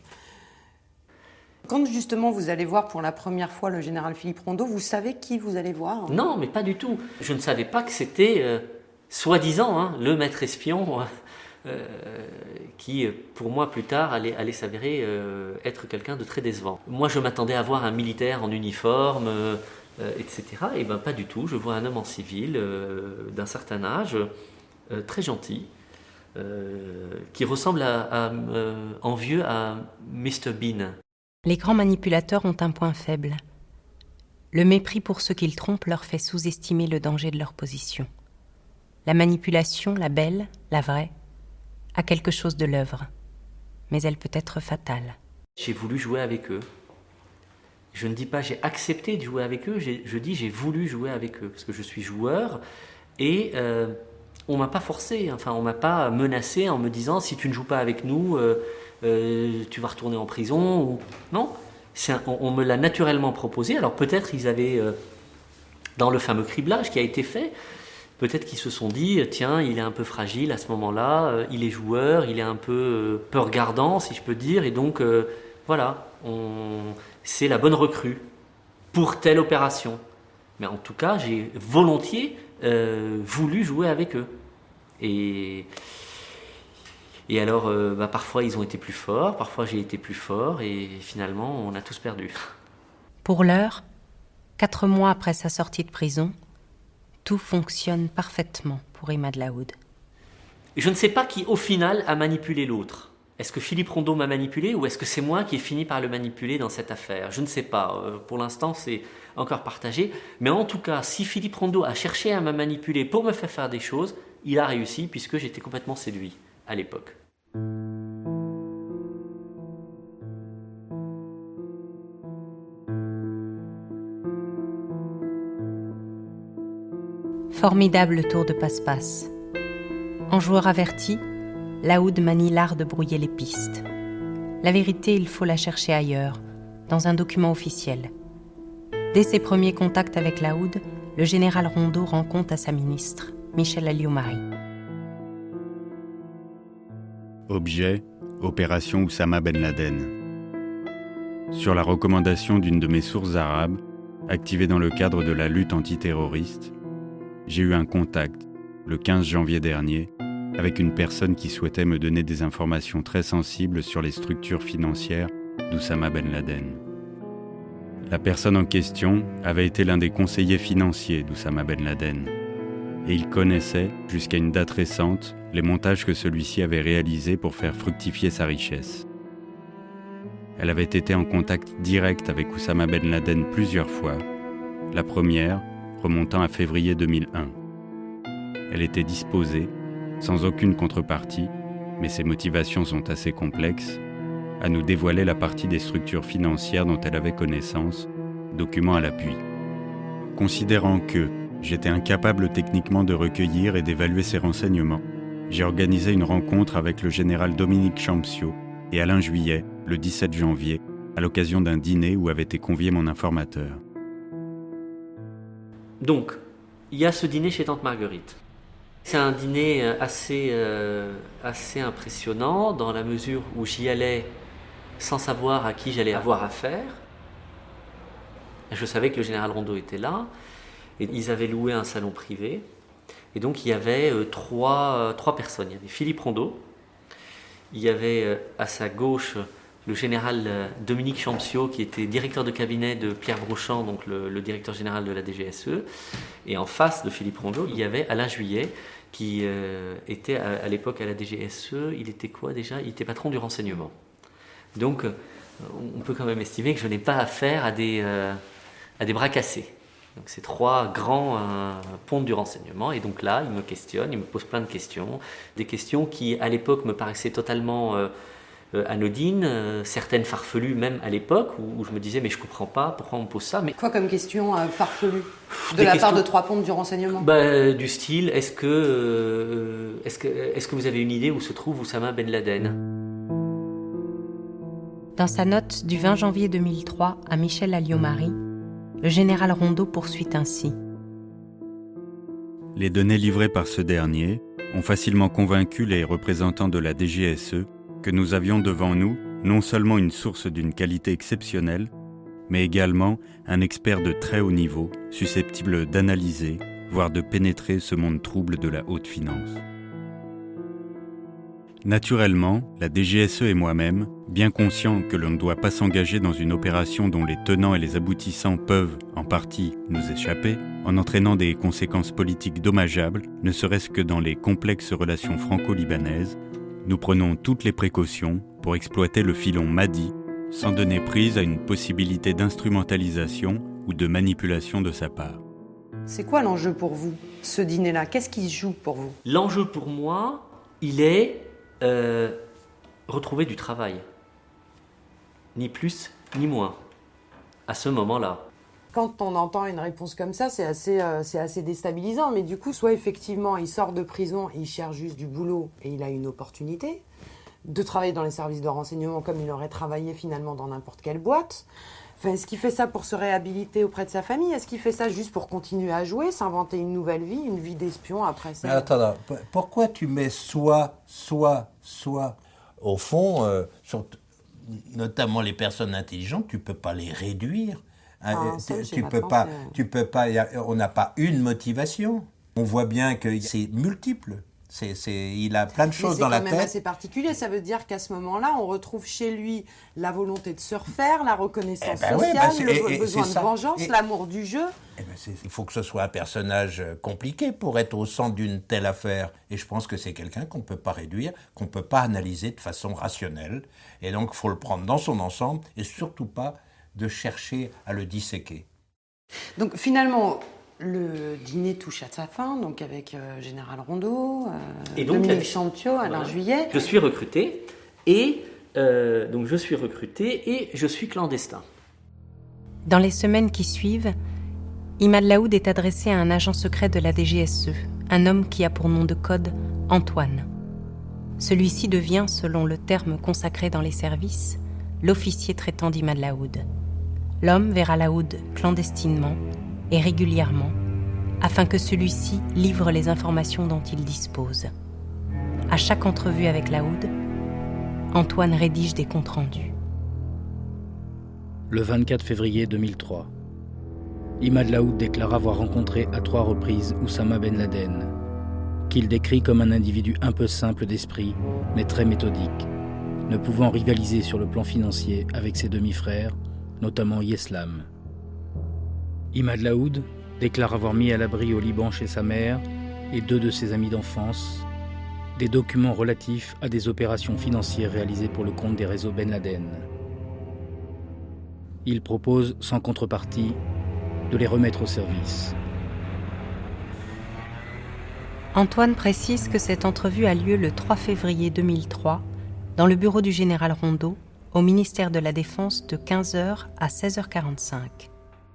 Quand justement vous allez voir pour la première fois le général Philippe Rondeau, vous savez qui vous allez voir ? Non, mais pas du tout. Je ne savais pas que c'était, euh, soi-disant, hein, le maître espion... Euh, qui, pour moi, plus tard, allait, allait s'avérer euh, être quelqu'un de très décevant. Moi, je m'attendais à voir un militaire en uniforme, euh, euh, et cetera. Et bien, pas du tout. Je vois un homme en civil, euh, d'un certain âge, euh, très gentil, euh, qui ressemble à, à, euh, en vieux à mister Bean. Les grands manipulateurs ont un point faible. Le mépris pour ceux qu'ils trompent leur fait sous-estimer le danger de leur position. La manipulation, la belle, la vraie, a quelque chose de l'œuvre, mais elle peut être fatale. J'ai voulu jouer avec eux. Je ne dis pas j'ai accepté de jouer avec eux, j'ai, je dis j'ai voulu jouer avec eux, parce que je suis joueur, et euh, on ne m'a pas forcé, enfin on ne m'a pas menacé en me disant si tu ne joues pas avec nous, euh, euh, tu vas retourner en prison, ou... non, c'est un, on, on me l'a naturellement proposé. Alors peut-être ils avaient, euh, dans le fameux criblage qui a été fait, peut-être qu'ils se sont dit, tiens, il est un peu fragile à ce moment-là, euh, il est joueur, il est un peu euh, peu regardant, si je peux dire, et donc, euh, voilà, on... c'est la bonne recrue pour telle opération. Mais en tout cas, j'ai volontiers euh, voulu jouer avec eux. Et, et alors, euh, bah, parfois, ils ont été plus forts, parfois, j'ai été plus fort, et finalement, on a tous perdu. Pour l'heure, quatre mois après sa sortie de prison, tout fonctionne parfaitement pour Imad Laoud. Je ne sais pas qui, au final, a manipulé l'autre. Est-ce que Philippe Rondeau m'a manipulé ou est-ce que c'est moi qui ai fini par le manipuler dans cette affaire ? Je ne sais pas. Euh, pour l'instant, c'est encore partagé. Mais en tout cas, si Philippe Rondeau a cherché à me manipuler pour me faire faire des choses, il a réussi puisque j'étais complètement séduit à l'époque. Formidable tour de passe-passe. En joueur averti, Laoud manie l'art de brouiller les pistes. La vérité, il faut la chercher ailleurs, dans un document officiel. Dès ses premiers contacts avec Laoud, le général Rondeau rend compte à sa ministre, Michel Alliot-Marie. Objet, opération Oussama Ben Laden. Sur la recommandation d'une de mes sources arabes, activée dans le cadre de la lutte antiterroriste, j'ai eu un contact, le quinze janvier dernier, avec une personne qui souhaitait me donner des informations très sensibles sur les structures financières d'Oussama Ben Laden. La personne en question avait été l'un des conseillers financiers d'Oussama Ben Laden, et il connaissait, jusqu'à une date récente, les montages que celui-ci avait réalisés pour faire fructifier sa richesse. Elle avait été en contact direct avec Oussama Ben Laden plusieurs fois, la première remontant à février deux mille un. Elle était disposée, sans aucune contrepartie, mais ses motivations sont assez complexes, à nous dévoiler la partie des structures financières dont elle avait connaissance, documents à l'appui. Considérant que j'étais incapable techniquement de recueillir et d'évaluer ces renseignements, j'ai organisé une rencontre avec le général Dominique Champsio et Alain Juillet le dix-sept janvier, à l'occasion d'un dîner où avait été convié mon informateur. Donc, il y a ce dîner chez Tante Marguerite. C'est un dîner assez, euh, assez impressionnant dans la mesure où j'y allais sans savoir à qui j'allais avoir affaire. Je savais que le général Rondeau était là et ils avaient loué un salon privé. Et donc il y avait euh, trois, euh, trois personnes. Il y avait Philippe Rondeau, il y avait euh, à sa gauche le général euh, Dominique Champsio qui était directeur de cabinet de Pierre Brochand, donc le, le directeur général de la D G S E. Et en face de Philippe Rondeau, il y avait Alain Juillet qui euh, était à, à l'époque à la D G S E. Il était quoi déjà ? Il était patron du renseignement. Donc euh, on peut quand même estimer que je n'ai pas affaire à des, euh, à des bras cassés. Donc c'est trois grands euh, pontes du renseignement, et donc là, il me questionne, il me pose plein de questions, des questions qui à l'époque me paraissaient totalement euh, euh, anodines, euh, certaines farfelues même à l'époque, où, où je me disais mais je comprends pas, pourquoi on me pose ça. Mais quoi comme question euh, farfelue de des la questions... part de trois pontes du renseignement? Bah, du style, est-ce que, euh, est-ce que, est-ce que vous avez une idée où se trouve Oussama Ben Laden? Dans sa note du vingt janvier deux mille trois à Michel Alliot-Marie, le général Rondeau poursuit ainsi. Les données livrées par ce dernier ont facilement convaincu les représentants de la D G S E que nous avions devant nous non seulement une source d'une qualité exceptionnelle, mais également un expert de très haut niveau, susceptible d'analyser, voire de pénétrer ce monde trouble de la haute finance. Naturellement, la D G S E et moi-même, bien conscients que l'on ne doit pas s'engager dans une opération dont les tenants et les aboutissants peuvent, en partie, nous échapper, en entraînant des conséquences politiques dommageables, ne serait-ce que dans les complexes relations franco-libanaises, nous prenons toutes les précautions pour exploiter le filon Mahdi, sans donner prise à une possibilité d'instrumentalisation ou de manipulation de sa part. C'est quoi l'enjeu pour vous, ce dîner-là? Qu'est-ce qui se joue pour vous? L'enjeu pour moi, il est euh, retrouver du travail. Ni plus, ni moins. À ce moment-là. Quand on entend une réponse comme ça, c'est assez, euh, c'est assez déstabilisant. Mais du coup, soit effectivement, il sort de prison et il cherche juste du boulot et il a une opportunité de travailler dans les services de renseignement comme il aurait travaillé finalement dans n'importe quelle boîte. Enfin, est-ce qu'il fait ça pour se réhabiliter auprès de sa famille? Est-ce qu'il fait ça juste pour continuer à jouer, s'inventer une nouvelle vie, une vie d'espion après ça? Mais attends, pourquoi tu mets soit, soit, soit? Au fond, euh, sur t- notamment les personnes intelligentes, tu ne peux pas les réduire. Ah, tu, ça, tu, peux pas, tu peux pas, y a, on n'a pas une motivation. On voit bien que c'est multiple. C'est, c'est, il a plein de choses dans la tête. C'est quand même assez particulier. Ça veut dire qu'à ce moment-là, on retrouve chez lui la volonté de se refaire, la reconnaissance eh ben sociale, oui, ben le et, besoin et de ça. vengeance, et, l'amour du jeu. Eh ben il faut que ce soit un personnage compliqué pour être au centre d'une telle affaire. Et je pense que c'est quelqu'un qu'on ne peut pas réduire, qu'on ne peut pas analyser de façon rationnelle. Et donc, il faut le prendre dans son ensemble et surtout pas de chercher à le disséquer. Donc, finalement... Le dîner touche à sa fin, donc avec euh, Général Rondeau, euh, et donc, Dominique Champsio, Alain voilà. Juillet. Je suis recruté et euh, donc je suis recruté et je suis clandestin. Dans les semaines qui suivent, Imad Laoud est adressé à un agent secret de la D G S E, un homme qui a pour nom de code Antoine. Celui-ci devient, selon le terme consacré dans les services, l'officier traitant d'Imad Laoud. L'homme verra Laoud clandestinement et régulièrement, afin que celui-ci livre les informations dont il dispose. À chaque entrevue avec Laoud, Antoine rédige des comptes rendus. Le vingt-quatre février deux mille trois, Imad Laoud déclare avoir rencontré à trois reprises Oussama Ben Laden, qu'il décrit comme un individu un peu simple d'esprit, mais très méthodique, ne pouvant rivaliser sur le plan financier avec ses demi-frères, notamment Yeslam. Imad Laoud déclare avoir mis à l'abri au Liban chez sa mère et deux de ses amis d'enfance des documents relatifs à des opérations financières réalisées pour le compte des réseaux Ben Laden. Il propose, sans contrepartie, de les remettre au service. Antoine précise que cette entrevue a lieu le trois février deux mille trois dans le bureau du général Rondeau, au ministère de la Défense, de quinze heures à seize heures quarante-cinq.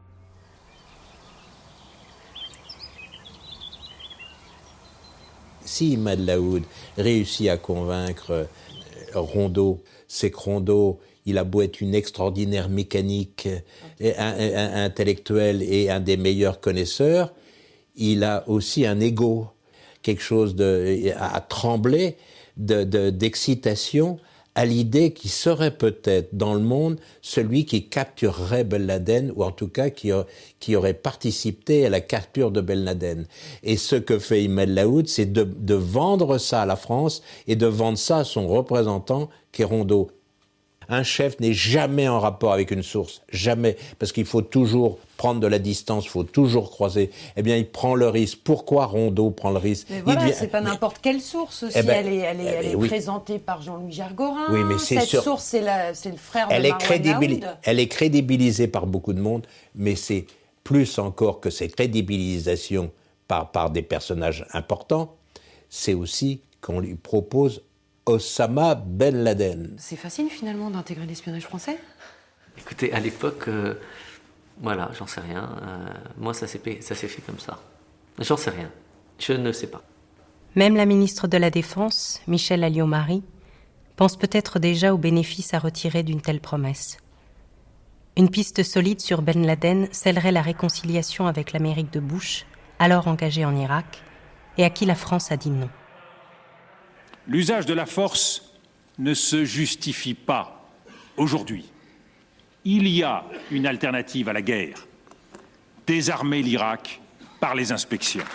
Si Imad Laoud réussit à convaincre Rondeau, c'est que Rondeau, il a beau être une extraordinaire mécanique, et un, un, intellectuel et un des meilleurs connaisseurs, il a aussi un ego, quelque chose de, à, à trembler de, de, d'excitation à l'idée qu'il serait peut-être dans le monde celui qui capturerait Ben Laden, ou en tout cas qui, a, qui aurait participé à la capture de Ben Laden. Et ce que fait Imad Laoud, c'est de, de vendre ça à la France et de vendre ça à son représentant, qui est Rondeau. Un chef n'est jamais en rapport avec une source, jamais, parce qu'il faut toujours prendre de la distance, il faut toujours croiser. Eh bien, il prend le risque. Pourquoi Rondeau prend le risque? Mais voilà, devient... c'est pas n'importe quelle source. Si eh ben, elle est, elle est, elle est oui. présentée par Jean-Louis Gergorin. Oui, mais c'est cette sûr... source, c'est, la, c'est le frère elle de est Marwan crédibili... Laoud. Elle est crédibilisée par beaucoup de monde, mais c'est plus encore que cette crédibilisation par, par des personnages importants, c'est aussi qu'on lui propose Oussama Ben Laden. C'est facile finalement d'intégrer l'espionnage français? Écoutez, à l'époque, euh, voilà, j'en sais rien. Euh, moi, ça s'est, ça s'est fait comme ça. J'en sais rien. Je ne sais pas. Même la ministre de la Défense, Michèle Alliot-Marie, pense peut-être déjà aux bénéfices à retirer d'une telle promesse. Une piste solide sur Ben Laden scellerait la réconciliation avec l'Amérique de Bush, alors engagée en Irak, et à qui la France a dit non. L'usage de la force ne se justifie pas aujourd'hui. Il y a une alternative à la guerre. Désarmer l'Irak par les inspections.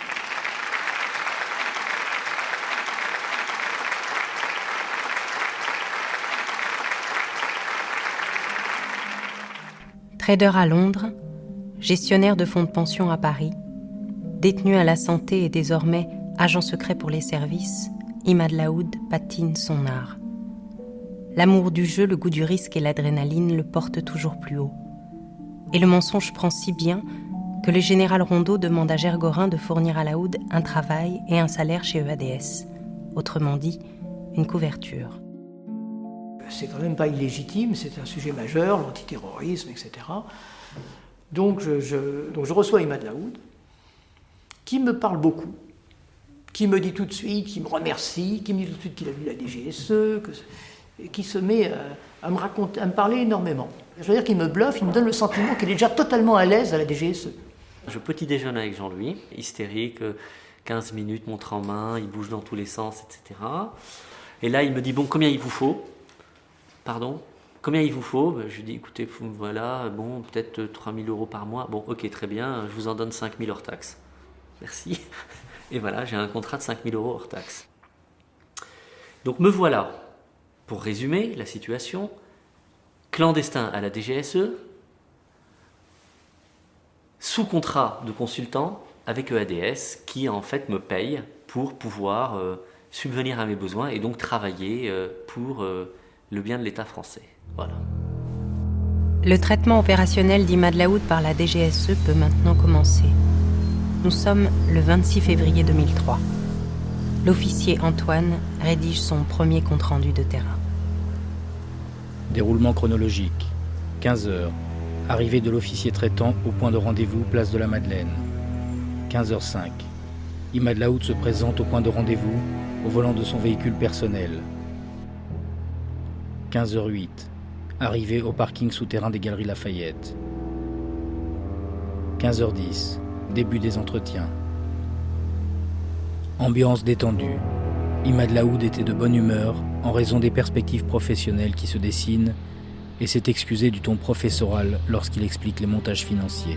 Trader à Londres, gestionnaire de fonds de pension à Paris, détenu à la santé et désormais agent secret pour les services, Imad Laoud patine son art. L'amour du jeu, le goût du risque et l'adrénaline le portent toujours plus haut. Et le mensonge prend si bien que le général Rondeau demande à Gergorin de fournir à Laoud un travail et un salaire chez E A D S. Autrement dit, une couverture. C'est quand même pas illégitime, c'est un sujet majeur, l'antiterrorisme, et cetera. Donc je, je, donc je reçois Imad Laoud, qui me parle beaucoup, qui me dit tout de suite, qui me remercie, qui me dit tout de suite qu'il a vu la D G S E, que, et qui se met à, à me raconter, à me parler énormément. Je veux dire qu'il me bluffe, il me donne le sentiment qu'il est déjà totalement à l'aise à la D G S E. Je petit déjeune avec Jean-Louis, hystérique, quinze minutes, montre en main, il bouge dans tous les sens, et cetera. Et là, il me dit, bon, combien il vous faut? Pardon? Combien il vous faut? Je lui dis, écoutez, voilà, bon, peut-être trois mille euros par mois. Bon, ok, très bien, je vous en donne cinq mille hors taxes. Merci. Et voilà, j'ai un contrat de cinq mille euros hors taxes. Donc me voilà, pour résumer la situation, clandestin à la D G S E, sous contrat de consultant avec E A D S, qui en fait me paye pour pouvoir euh, subvenir à mes besoins et donc travailler euh, pour euh, le bien de l'État français. Voilà. Le traitement opérationnel d'Imad Laoud par la D G S E peut maintenant commencer. Nous sommes le vingt-six février deux mille trois. L'officier Antoine rédige son premier compte-rendu de terrain. Déroulement chronologique. quinze heures. Arrivée de l'officier traitant au point de rendez-vous, place de la Madeleine. quinze heures cinq. Imad Laoud se présente au point de rendez-vous, au volant de son véhicule personnel. quinze heures huit. Arrivée au parking souterrain des Galeries Lafayette. quinze heures dix. Début des entretiens. Ambiance détendue. Imad Laoud était de bonne humeur en raison des perspectives professionnelles qui se dessinent et s'est excusé du ton professoral lorsqu'il explique les montages financiers.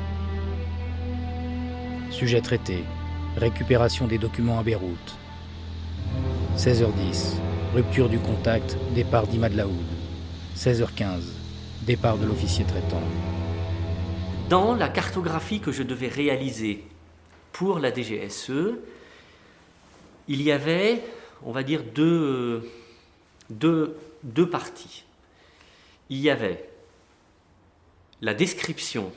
Sujet traité, récupération des documents à Beyrouth. seize heures dix, rupture du contact, départ d'Imad Laoud. seize heures quinze, départ de l'officier traitant. Dans la cartographie que je devais réaliser pour la D G S E, il y avait, on va dire, deux, deux, deux parties. Il y avait la description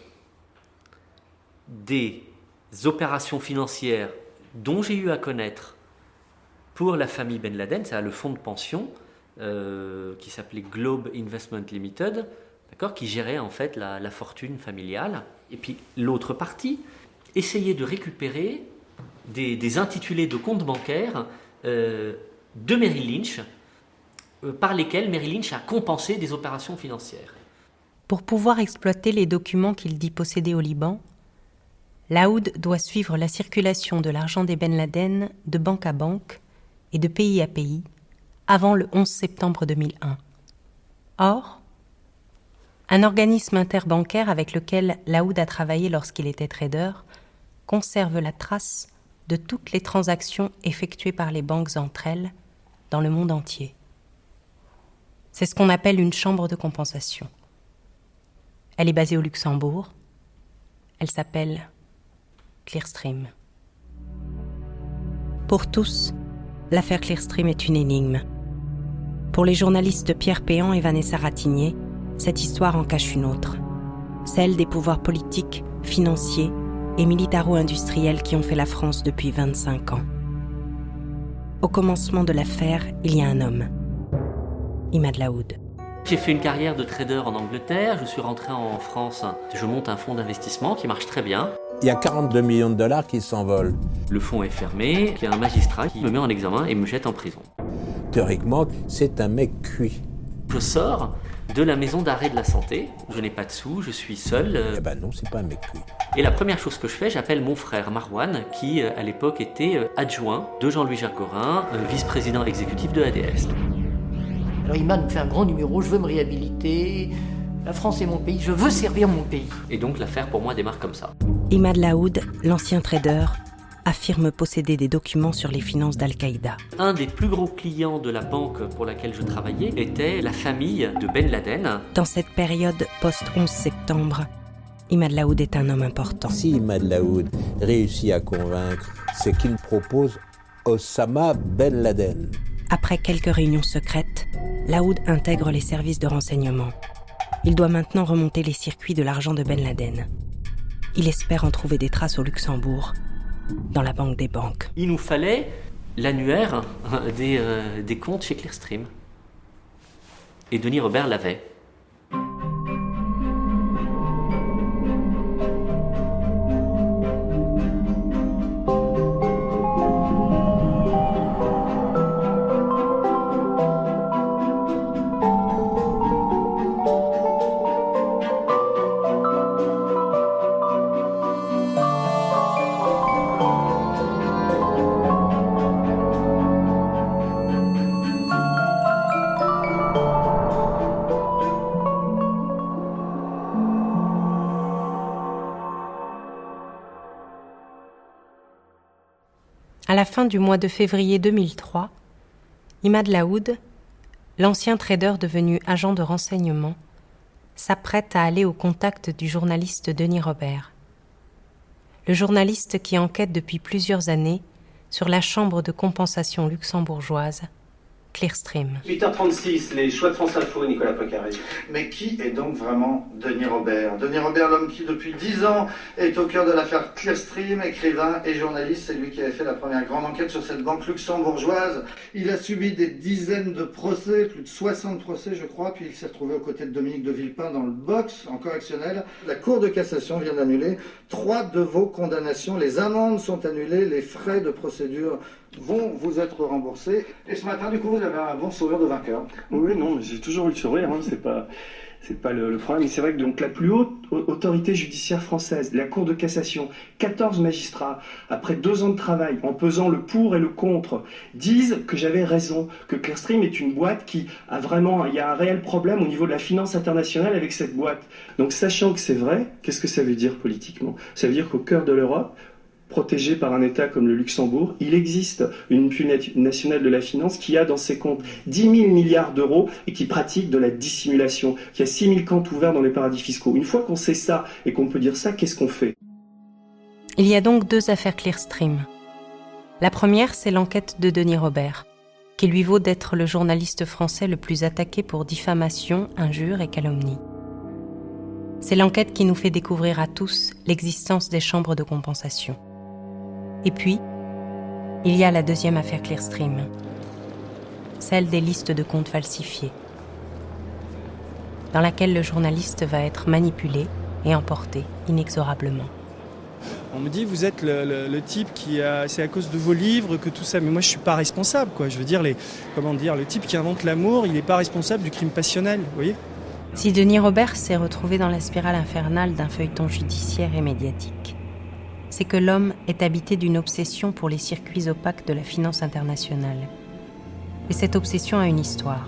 des opérations financières dont j'ai eu à connaître pour la famille Ben Laden, c'est-à-dire le fonds de pension euh, qui s'appelait Globe Investment Limited, d'accord, qui gérait en fait la, la fortune familiale. Et puis l'autre partie, essayer de récupérer des, des intitulés de comptes bancaires euh, de Merrill Lynch, euh, par lesquels Merrill Lynch a compensé des opérations financières. Pour pouvoir exploiter les documents qu'il dit posséder au Liban, Laoud doit suivre la circulation de l'argent des Ben Laden de banque à banque et de pays à pays avant le onze septembre deux mille un. Or, un organisme interbancaire avec lequel Laoud a travaillé lorsqu'il était trader conserve la trace de toutes les transactions effectuées par les banques entre elles dans le monde entier. C'est ce qu'on appelle une chambre de compensation. Elle est basée au Luxembourg. Elle s'appelle Clearstream. Pour tous, l'affaire Clearstream est une énigme. Pour les journalistes Pierre Péan et Vanessa Ratignier, cette histoire en cache une autre, celle des pouvoirs politiques, financiers et militaro-industriels qui ont fait la France depuis vingt-cinq ans. Au commencement de l'affaire, il y a un homme, Imad Laoud. J'ai fait une carrière de trader en Angleterre, je suis rentré en France, je monte un fonds d'investissement qui marche très bien. Il y a quarante-deux millions de dollars qui s'envolent. Le fonds est fermé, il y a un magistrat qui me met en examen et me jette en prison. Théoriquement, c'est un mec cuit. Je sors de la maison d'arrêt de la santé, je n'ai pas de sous, je suis seul. Eh ben non, c'est pas un mec cuit. Et la première chose que je fais, j'appelle mon frère Marwan, qui à l'époque était adjoint de Jean-Louis Gergorin, vice-président exécutif de A D S. Alors Imad me fait un grand numéro, je veux me réhabiliter, la France est mon pays, je veux servir mon pays. Et donc l'affaire pour moi démarre comme ça. Imad Laoud, l'ancien trader, affirme posséder des documents sur les finances d'Al-Qaïda. Un des plus gros clients de la banque pour laquelle je travaillais était la famille de Ben Laden. Dans cette période post-onze septembre, Imad Laoud est un homme important. Si Imad Laoud réussit à convaincre, c'est qu'il propose Osama Ben Laden. Après quelques réunions secrètes, Laoud intègre les services de renseignement. Il doit maintenant remonter les circuits de l'argent de Ben Laden. Il espère en trouver des traces au Luxembourg, dans la banque des banques. Il nous fallait l'annuaire des, euh, des comptes chez Clearstream. Et Denis Robert l'avait. À la fin du mois de février deux mille trois, Imad Laoud, l'ancien trader devenu agent de renseignement, s'apprête à aller au contact du journaliste Denis Robert. Le journaliste qui enquête depuis plusieurs années sur la chambre de compensation luxembourgeoise, Clearstream. huit heures trente-six, les choix de France Info, Nicolas Poincaré. Mais qui est donc vraiment Denis Robert? Denis Robert, l'homme qui depuis dix ans est au cœur de l'affaire Clearstream, écrivain et journaliste. C'est lui qui avait fait la première grande enquête sur cette banque luxembourgeoise. Il a subi des dizaines de procès, plus de soixante procès je crois, puis il s'est retrouvé aux côtés de Dominique de Villepin dans le box en correctionnel. La Cour de cassation vient d'annuler trois de vos condamnations. Les amendes sont annulées, les frais de procédure vont vous être remboursés. Et ce matin, du coup, vous avez un bon sourire de vainqueur. Oui, non, mais j'ai toujours eu le sourire, hein, c'est pas... C'est pas le, le problème, mais c'est vrai que donc, la plus haute autorité judiciaire française, la Cour de cassation, quatorze magistrats, après deux ans de travail, en pesant le pour et le contre, disent que j'avais raison, que Clearstream est une boîte qui a vraiment, il y a un réel problème au niveau de la finance internationale avec cette boîte. Donc sachant que c'est vrai, qu'est-ce que ça veut dire politiquement ? Ça veut dire qu'au cœur de l'Europe, protégé par un État comme le Luxembourg, il existe une multinationale de la finance qui a dans ses comptes dix mille milliards d'euros et qui pratique de la dissimulation, qui a six mille comptes ouverts dans les paradis fiscaux. Une fois qu'on sait ça et qu'on peut dire ça, qu'est-ce qu'on fait ? Il y a donc deux affaires Clearstream. La première, c'est l'enquête de Denis Robert, qui lui vaut d'être le journaliste français le plus attaqué pour diffamation, injure et calomnie. C'est l'enquête qui nous fait découvrir à tous l'existence des chambres de compensation. Et puis, il y a la deuxième affaire Clearstream, celle des listes de comptes falsifiés, dans laquelle le journaliste va être manipulé et emporté inexorablement. On me dit, vous êtes le, le, le type qui a... C'est à cause de vos livres que tout ça... Mais moi, je suis pas responsable, quoi. Je veux dire, les, comment dire, le type qui invente l'amour, il n'est pas responsable du crime passionnel, vous voyez ? Si Denis Robert s'est retrouvé dans la spirale infernale d'un feuilleton judiciaire et médiatique, c'est que l'homme est habité d'une obsession pour les circuits opaques de la finance internationale. Et cette obsession a une histoire.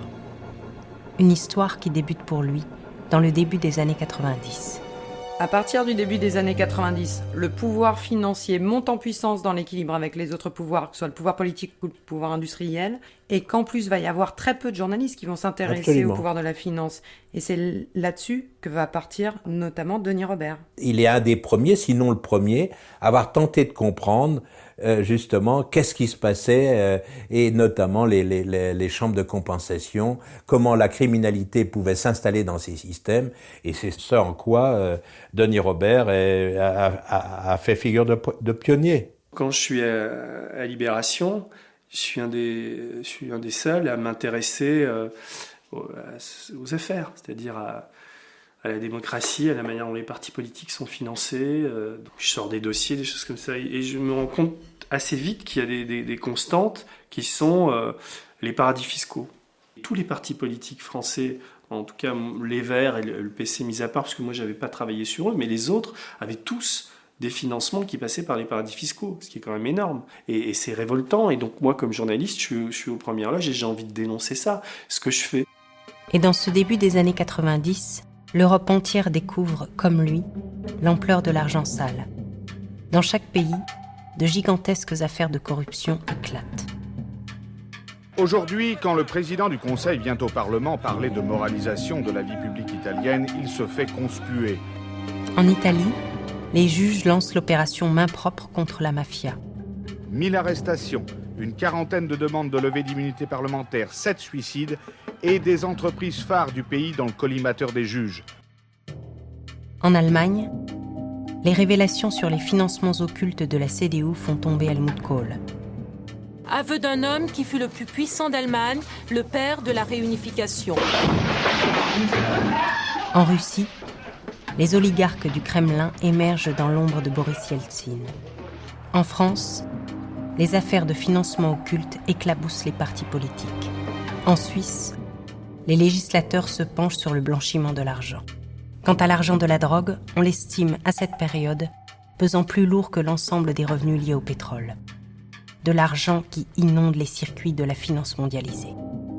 Une histoire qui débute pour lui dans le début des années quatre-vingt-dix. À partir du début des années quatre-vingt-dix, le pouvoir financier monte en puissance dans l'équilibre avec les autres pouvoirs, que ce soit le pouvoir politique ou le pouvoir industriel, et qu'en plus, va y avoir très peu de journalistes qui vont s'intéresser Absolument. Au pouvoir de la finance. Et c'est là-dessus que va partir notamment Denis Robert. Il est un des premiers, sinon le premier, à avoir tenté de comprendre euh, justement qu'est-ce qui se passait, euh, et notamment les, les, les, les chambres de compensation, comment la criminalité pouvait s'installer dans ces systèmes, et c'est ce en quoi euh, Denis Robert est, a, a, a fait figure de, de pionnier. Quand je suis à, à Libération, je suis un des, je suis un des seuls à m'intéresser euh, aux, aux affaires, c'est-à-dire à, à la démocratie, à la manière dont les partis politiques sont financés. Euh, donc je sors des dossiers, des choses comme ça, et je me rends compte assez vite qu'il y a des, des, des constantes qui sont euh, les paradis fiscaux. Tous les partis politiques français, en tout cas les Verts et le, le P C mis à part, parce que moi j'avais pas travaillé sur eux, mais les autres avaient tous des financements qui passaient par les paradis fiscaux, ce qui est quand même énorme. Et, et c'est révoltant. Et donc moi, comme journaliste, je suis, je suis aux premières loges et j'ai envie de dénoncer ça, ce que je fais. Et dans ce début des années quatre-vingt-dix, l'Europe entière découvre, comme lui, l'ampleur de l'argent sale. Dans chaque pays, de gigantesques affaires de corruption éclatent. Aujourd'hui, quand le président du Conseil vient au Parlement parler de moralisation de la vie publique italienne, il se fait conspuer. En Italie, les juges lancent l'opération main propre contre la mafia. Mille arrestations, une quarantaine de demandes de levée d'immunité parlementaire, sept suicides et des entreprises phares du pays dans le collimateur des juges. En Allemagne, les révélations sur les financements occultes de la C D U font tomber Helmut Kohl. Aveu d'un homme qui fut le plus puissant d'Allemagne, le père de la réunification. En Russie, les oligarques du Kremlin émergent dans l'ombre de Boris Yeltsin. En France, les affaires de financement occulte éclaboussent les partis politiques. En Suisse, les législateurs se penchent sur le blanchiment de l'argent. Quant à l'argent de la drogue, on l'estime à cette période pesant plus lourd que l'ensemble des revenus liés au pétrole. De l'argent qui inonde les circuits de la finance mondialisée.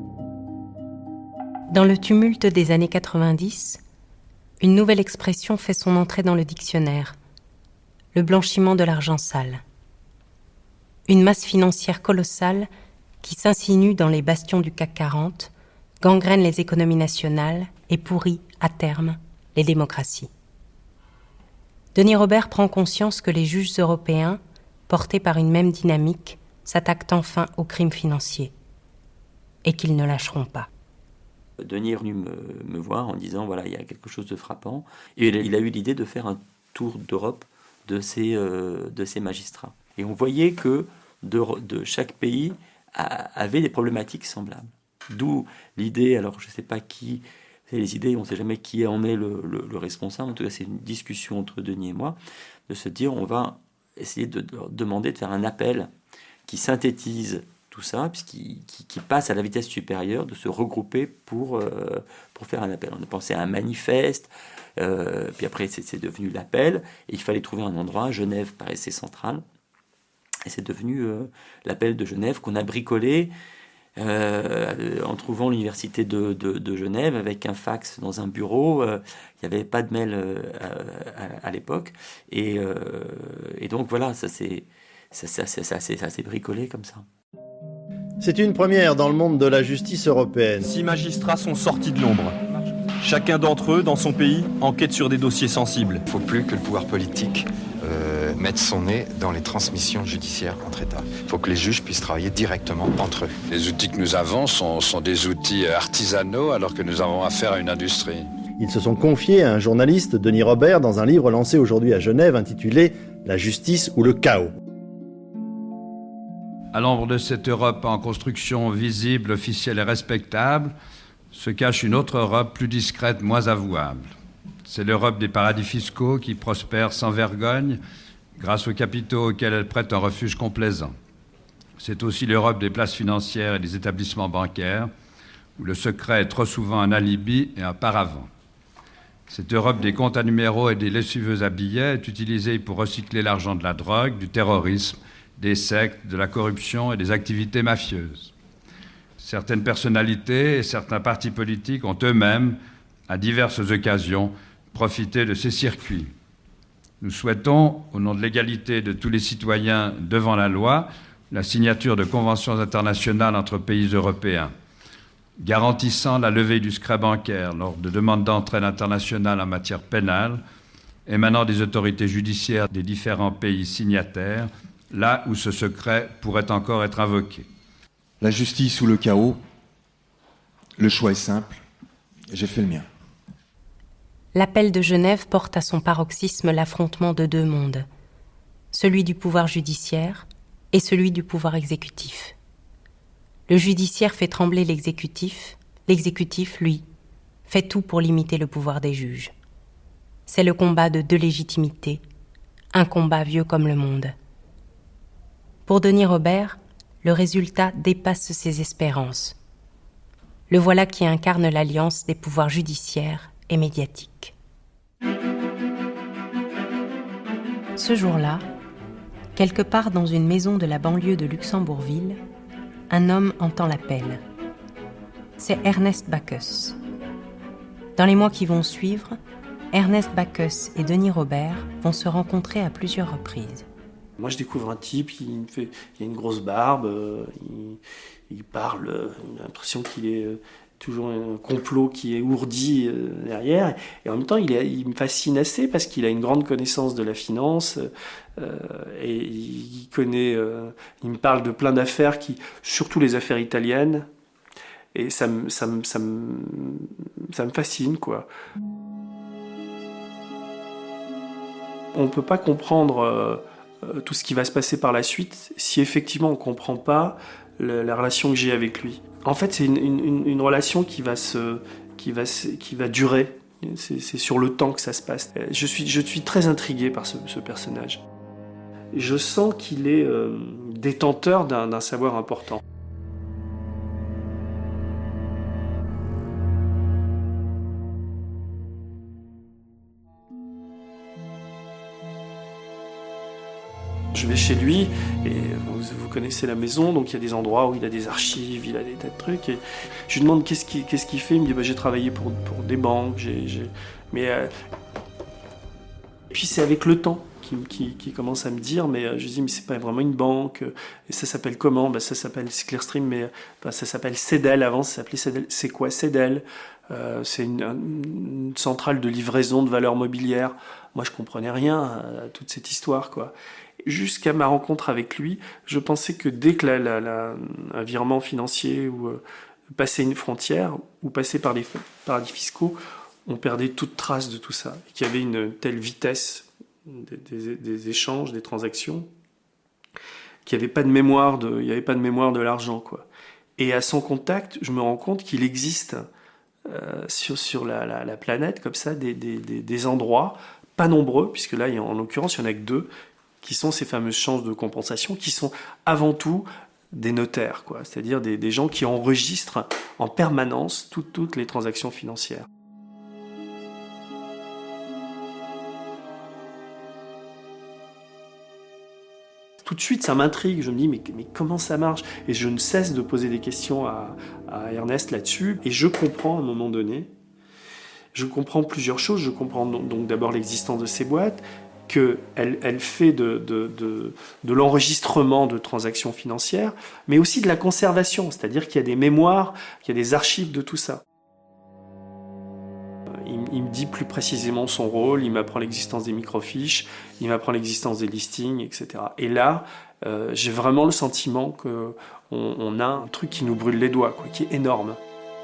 Dans le tumulte des années quatre-vingt-dix, une nouvelle expression fait son entrée dans le dictionnaire, le blanchiment de l'argent sale. Une masse financière colossale qui s'insinue dans les bastions du C A C quarante, gangrène les économies nationales et pourrit, à terme, les démocraties. Denis Robert prend conscience que les juges européens, portés par une même dynamique, s'attaquent enfin aux crimes financiers et qu'ils ne lâcheront pas. Denis est venu me, me voir en disant voilà, il y a quelque chose de frappant. Et il a, il a eu l'idée de faire un tour d'Europe de ces, euh, de ces magistrats. Et on voyait que de, de chaque pays a, avait des problématiques semblables. D'où l'idée, alors je ne sais pas qui, c'est les idées, on ne sait jamais qui en est le, le, le responsable, en tout cas c'est une discussion entre Denis et moi, de se dire on va essayer de, de demander de faire un appel qui synthétise tout ça, puisqu'ils qui, qui passent à la vitesse supérieure de se regrouper pour, euh, pour faire un appel. On a pensé à un manifeste, euh, puis après c'est, c'est devenu l'appel, et il fallait trouver un endroit. Genève paraissait central, et c'est devenu euh, l'appel de Genève qu'on a bricolé euh, en trouvant l'université de, de, de Genève avec un fax dans un bureau. Euh, il n'y avait pas de mail euh, à, à, à l'époque, et, euh, et donc voilà, ça s'est, ça, ça, ça, ça, ça, ça s'est bricolé comme ça. C'est une première dans le monde de la justice européenne. Six magistrats sont sortis de l'ombre. Chacun d'entre eux, dans son pays, enquête sur des dossiers sensibles. Il ne faut plus que le pouvoir politique euh, mette son nez dans les transmissions judiciaires entre États. Il faut que les juges puissent travailler directement entre eux. Les outils que nous avons sont, sont des outils artisanaux alors que nous avons affaire à une industrie. Ils se sont confiés à un journaliste, Denis Robert, dans un livre lancé aujourd'hui à Genève intitulé « La justice ou le chaos ». À l'ombre de cette Europe en construction visible, officielle et respectable, se cache une autre Europe plus discrète, moins avouable. C'est l'Europe des paradis fiscaux qui prospère sans vergogne grâce aux capitaux auxquels elle prête un refuge complaisant. C'est aussi l'Europe des places financières et des établissements bancaires où le secret est trop souvent un alibi et un paravent. Cette Europe des comptes à numéros et des lessiveux à billets est utilisée pour recycler l'argent de la drogue, du terrorisme, des sectes, de la corruption et des activités mafieuses. Certaines personnalités et certains partis politiques ont eux-mêmes, à diverses occasions, profité de ces circuits. Nous souhaitons, au nom de l'égalité de tous les citoyens devant la loi, la signature de conventions internationales entre pays européens, garantissant la levée du secret bancaire lors de demandes d'entraide internationale en matière pénale, émanant des autorités judiciaires des différents pays signataires, là où ce secret pourrait encore être invoqué. La justice ou le chaos, le choix est simple, j'ai fait le mien. L'appel de Genève porte à son paroxysme l'affrontement de deux mondes, celui du pouvoir judiciaire et celui du pouvoir exécutif. Le judiciaire fait trembler l'exécutif, l'exécutif, lui, fait tout pour limiter le pouvoir des juges. C'est le combat de deux légitimités, un combat vieux comme le monde. Pour Denis Robert, le résultat dépasse ses espérances. Le voilà qui incarne l'alliance des pouvoirs judiciaires et médiatiques. Ce jour-là, quelque part dans une maison de la banlieue de Luxembourgville, un homme entend l'appel. C'est Ernest Bacchus. Dans les mois qui vont suivre, Ernest Bacchus et Denis Robert vont se rencontrer à plusieurs reprises. Moi, je découvre un type, il, fait, il a une grosse barbe, il, il parle, j'ai l'impression qu'il est toujours un complot qui est ourdi derrière. Et en même temps, il, est, il me fascine assez parce qu'il a une grande connaissance de la finance euh, et il connaît, euh, il me parle de plein d'affaires, qui, surtout les affaires italiennes. Et ça me, ça me, ça me, ça me fascine, quoi. On ne peut pas comprendre euh, tout ce qui va se passer par la suite si effectivement on ne comprend pas le, la relation que j'ai avec lui. En fait, c'est une, une, une relation qui va, se, qui va, se, qui va durer. C'est, c'est sur le temps que ça se passe. Je suis, je suis très intrigué par ce, ce personnage. Je sens qu'il est euh, détenteur d'un, d'un savoir important. Je vais chez lui, et vous, vous connaissez la maison, donc il y a des endroits où il a des archives, il a des tas de trucs. Et je lui demande qu'est-ce qu'il, qu'est-ce qu'il fait, il me dit bah, j'ai travaillé pour, pour des banques, j'ai, j'ai... mais euh... et puis c'est avec le temps qu'il qui, qui commence à me dire, mais euh, je lui dis mais c'est pas vraiment une banque, et ça s'appelle comment? Bah, ça s'appelle Clearstream, mais bah, ça s'appelle Cedel, avant ça s'appelait Cedel. C'est quoi Cedel? euh, C'est une, une centrale de livraison de valeurs mobilières. Moi je comprenais rien à toute cette histoire, quoi. Jusqu'à ma rencontre avec lui, je pensais que dès que la, la, la, un virement financier ou euh, passait une frontière ou passait par les paradis fiscaux, on perdait toute trace de tout ça. Et qu'il y avait une telle vitesse des, des, des échanges, des transactions, qu'il n'y avait pas de mémoire de, il y avait pas de mémoire de l'argent, quoi. Et à son contact, je me rends compte qu'il existe euh, sur, sur la, la, la planète, comme ça, des, des, des, des endroits, pas nombreux, puisque là, en l'occurrence, il n'y en a que deux, qui sont ces fameuses chances de compensation, qui sont avant tout des notaires, quoi, c'est-à-dire des, des gens qui enregistrent en permanence tout, toutes les transactions financières. Tout de suite, ça m'intrigue. Je me dis, mais, mais comment ça marche? Et je ne cesse de poser des questions à, à Ernest là-dessus. Et je comprends à un moment donné, je comprends plusieurs choses. Je comprends donc, donc d'abord l'existence de ces boîtes, qu'elle elle fait de, de, de, de l'enregistrement de transactions financières, mais aussi de la conservation, c'est-à-dire qu'il y a des mémoires, qu'il y a des archives de tout ça. Il, il me dit plus précisément son rôle, il m'apprend l'existence des microfiches, il m'apprend l'existence des listings, et cetera. Et là, euh, j'ai vraiment le sentiment qu'on on a un truc qui nous brûle les doigts, quoi, qui est énorme.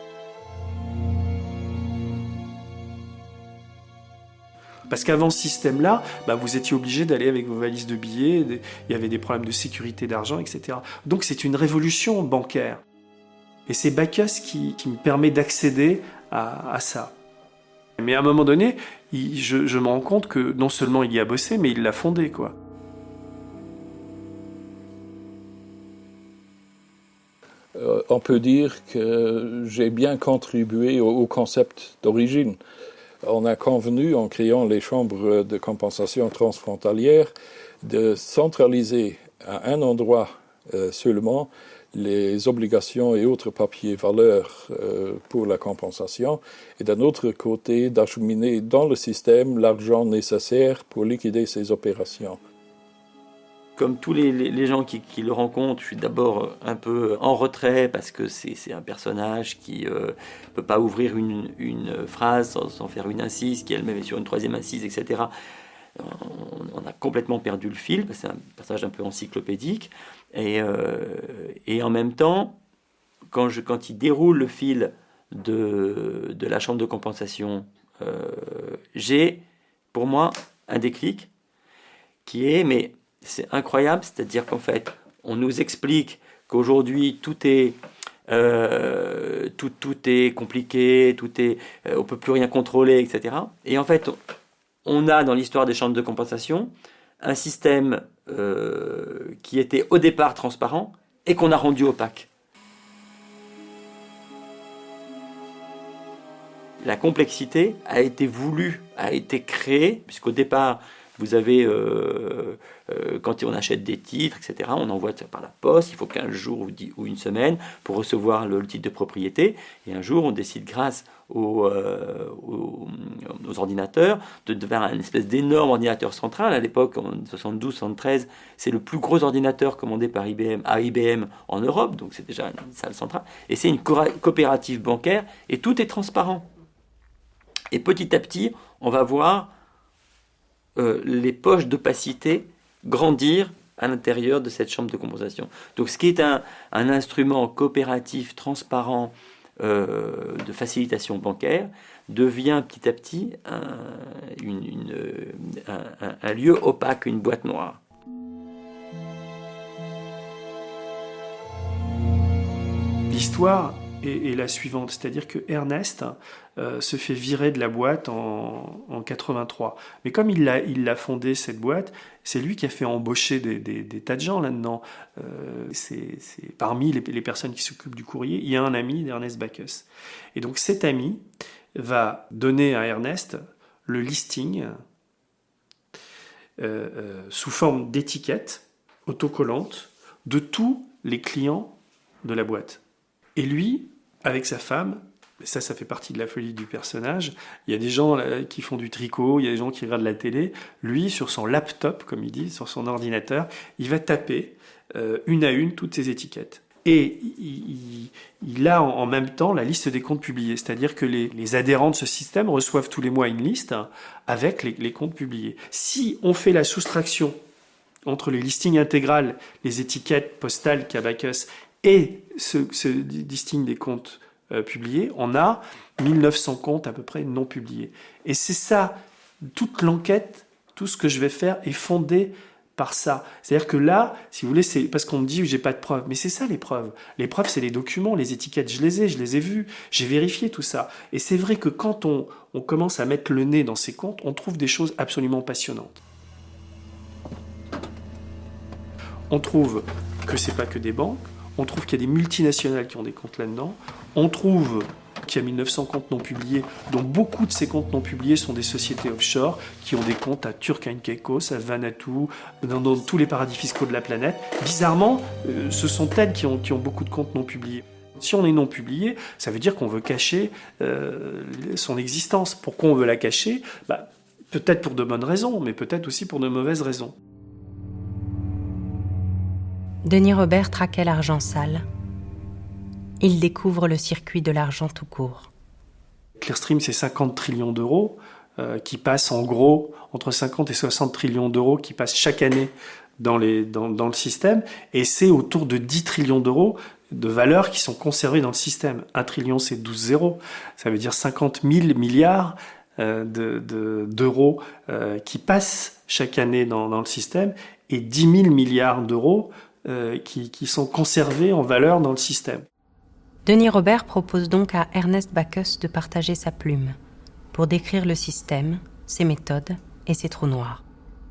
Parce qu'avant ce système-là, bah, vous étiez obligé d'aller avec vos valises de billets, il y avait des problèmes de sécurité d'argent, et cetera. Donc c'est une révolution bancaire. Et c'est Bacchus qui, qui me permet d'accéder à, à ça. Mais à un moment donné, il, je, je me rends compte que non seulement il y a bossé, mais il l'a fondé, quoi. Euh, on peut dire que j'ai bien contribué au, au concept d'origine. On a convenu, en créant les chambres de compensation transfrontalières, de centraliser à un endroit euh, seulement les obligations et autres papiers valeurs euh, pour la compensation, et d'un autre côté, d'acheminer dans le système l'argent nécessaire pour liquider ces opérations. Comme tous les, les, les gens qui, qui le rencontrent, je suis d'abord un peu en retrait parce que c'est, c'est un personnage qui ne euh, peut pas ouvrir une, une phrase sans, sans faire une incise, qui elle-même est sur une troisième incise, et cetera. On, on a complètement perdu le fil, c'est un personnage un peu encyclopédique. Et, euh, et en même temps, quand, je, quand il déroule le fil de, de la chambre de compensation, euh, j'ai pour moi un déclic qui est... mais c'est incroyable, c'est-à-dire qu'en fait, on nous explique qu'aujourd'hui, tout est, euh, tout, tout est compliqué, tout est, euh, on ne peut plus rien contrôler, et cetera. Et en fait, on a dans l'histoire des chambres de compensation un système euh, qui était au départ transparent et qu'on a rendu opaque. La complexité a été voulue, a été créée, puisqu'au départ, vous avez, euh, euh, quand on achète des titres, et cetera, on envoie ça par la poste, il faut quinze jours ou, dix, ou une semaine pour recevoir le, le titre de propriété. Et un jour, on décide, grâce aux, euh, aux, aux ordinateurs, de, de faire une espèce d'énorme ordinateur central. À l'époque, en soixante-douze soixante-treize, c'est le plus gros ordinateur commandé par I B M, à I B M en Europe, donc c'est déjà une salle centrale. Et c'est une coopérative bancaire, et tout est transparent. Et petit à petit, on va voir Euh, les poches d'opacité grandir à l'intérieur de cette chambre de compensation. Donc ce qui est un, un instrument coopératif, transparent, euh, de facilitation bancaire, devient petit à petit un, une, une, un, un, un lieu opaque, une boîte noire. L'histoire est, est la suivante, c'est-à-dire que Ernest euh, se fait virer de la boîte en, en quatre-vingt-trois. Mais comme il l'a, il l'a fondé, cette boîte, c'est lui qui a fait embaucher des, des, des tas de gens là-dedans. Euh, c'est, c'est, parmi les, les personnes qui s'occupent du courrier, il y a un ami d'Ernest Bacchus. Et donc cet ami va donner à Ernest le listing euh, euh, sous forme d'étiquette autocollante de tous les clients de la boîte. Et lui, avec sa femme, ça, ça fait partie de la folie du personnage, il y a des gens là, qui font du tricot, il y a des gens qui regardent la télé. Lui, sur son laptop, comme il dit, sur son ordinateur, il va taper euh, une à une toutes ces étiquettes. Et il, il, il a en, en même temps la liste des comptes publiés, c'est-à-dire que les, les adhérents de ce système reçoivent tous les mois une liste hein, avec les, les comptes publiés. Si on fait la soustraction entre les listings intégrales, les étiquettes postales qu'a Bacchus et ce, ce listing des comptes euh, publiés, on a mille neuf cents comptes à peu près non publiés. Et c'est ça, toute l'enquête, tout ce que je vais faire est fondé par ça. C'est-à-dire que là, si vous voulez, c'est parce qu'on me dit que j'ai pas de preuves. Mais c'est ça les preuves. Les preuves, c'est les documents, les étiquettes, je les ai, je les ai vus, j'ai vérifié tout ça. Et c'est vrai que quand on, on commence à mettre le nez dans ces comptes, on trouve des choses absolument passionnantes. on trouve que c'est pas que des banques, on trouve qu'il y a des multinationales qui ont des comptes là-dedans, on trouve qu'il y a mille neuf cents comptes non publiés, dont beaucoup de ces comptes non publiés sont des sociétés offshore qui ont des comptes à Turk and Caicos, à Vanuatu, dans, dans tous les paradis fiscaux de la planète. Bizarrement, euh, ce sont elles qui ont, qui ont beaucoup de comptes non publiés. Si on est non publié, ça veut dire qu'on veut cacher euh, son existence. Pourquoi on veut la cacher ? Bah, peut-être pour de bonnes raisons, mais peut-être aussi pour de mauvaises raisons. Denis Robert traquait l'argent sale. Il découvre le circuit de l'argent tout court. Clearstream, c'est cinquante trillions d'euros euh, qui passent en gros entre cinquante et soixante trillions d'euros qui passent chaque année dans, les, dans, dans le système. Et c'est autour de dix trillions d'euros de valeurs qui sont conservées dans le système. un trillion, c'est douze zéros. Ça veut dire cinquante mille milliards euh, de, de, d'euros euh, qui passent chaque année dans, dans le système et dix mille milliards d'euros euh, qui, qui sont conservés en valeur dans le système. Denis Robert propose donc à Ernest Bacchus de partager sa plume pour décrire le système, ses méthodes et ses trous noirs.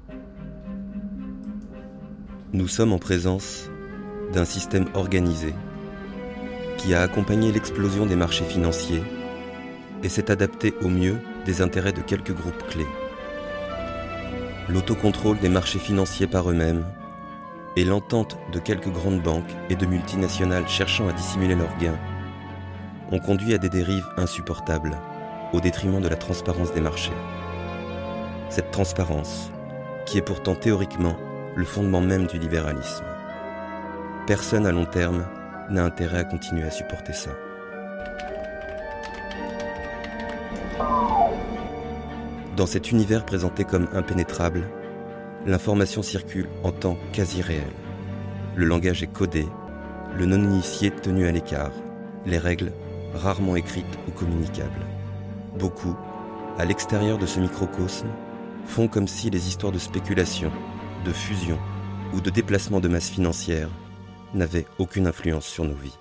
Nous sommes en présence d'un système organisé qui a accompagné l'explosion des marchés financiers et s'est adapté au mieux des intérêts de quelques groupes clés. L'autocontrôle des marchés financiers par eux-mêmes et l'entente de quelques grandes banques et de multinationales cherchant à dissimuler leurs gains ont conduit à des dérives insupportables au détriment de la transparence des marchés. Cette transparence, qui est pourtant théoriquement le fondement même du libéralisme. Personne à long terme n'a intérêt à continuer à supporter ça. Dans cet univers présenté comme impénétrable, l'information circule en temps quasi réel. Le langage est codé, le non-initié tenu à l'écart, les règles rarement écrites ou communicables. Beaucoup, à l'extérieur de ce microcosme, font comme si les histoires de spéculation, de fusion ou de déplacement de masse financière n'avaient aucune influence sur nos vies.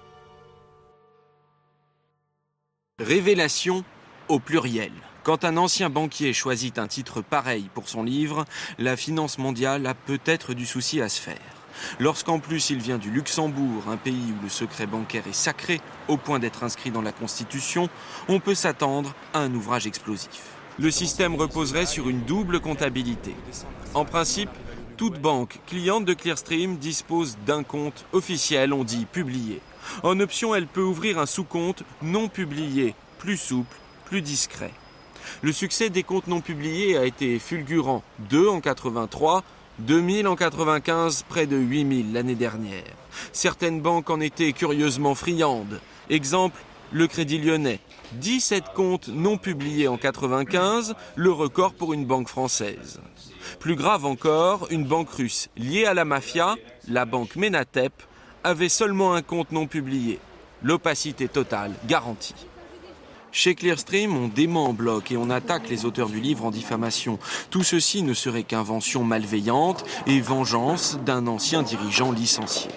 Révélation au pluriel. Quand un ancien banquier choisit un titre pareil pour son livre, la finance mondiale a peut-être du souci à se faire. Lorsqu'en plus il vient du Luxembourg, un pays où le secret bancaire est sacré, au point d'être inscrit dans la Constitution, on peut s'attendre à un ouvrage explosif. Le système reposerait sur une double comptabilité. En principe, toute banque cliente de Clearstream dispose d'un compte officiel, on dit publié. En option, elle peut ouvrir un sous-compte non publié, plus souple, plus discret. Le succès des comptes non publiés a été fulgurant. Deux en quatre-vingt-trois, deux mille en quatre-vingt-quinze, près de huit mille l'année dernière. Certaines banques en étaient curieusement friandes. Exemple, le Crédit Lyonnais. dix-sept comptes non publiés en quatre-vingt-quinze, le record pour une banque française. Plus grave encore, une banque russe liée à la mafia, la banque Menatep, avait seulement un compte non publié. L'opacité totale garantie. Chez Clearstream, on dément en bloc et on attaque les auteurs du livre en diffamation. Tout ceci ne serait qu'invention malveillante et vengeance d'un ancien dirigeant licencié.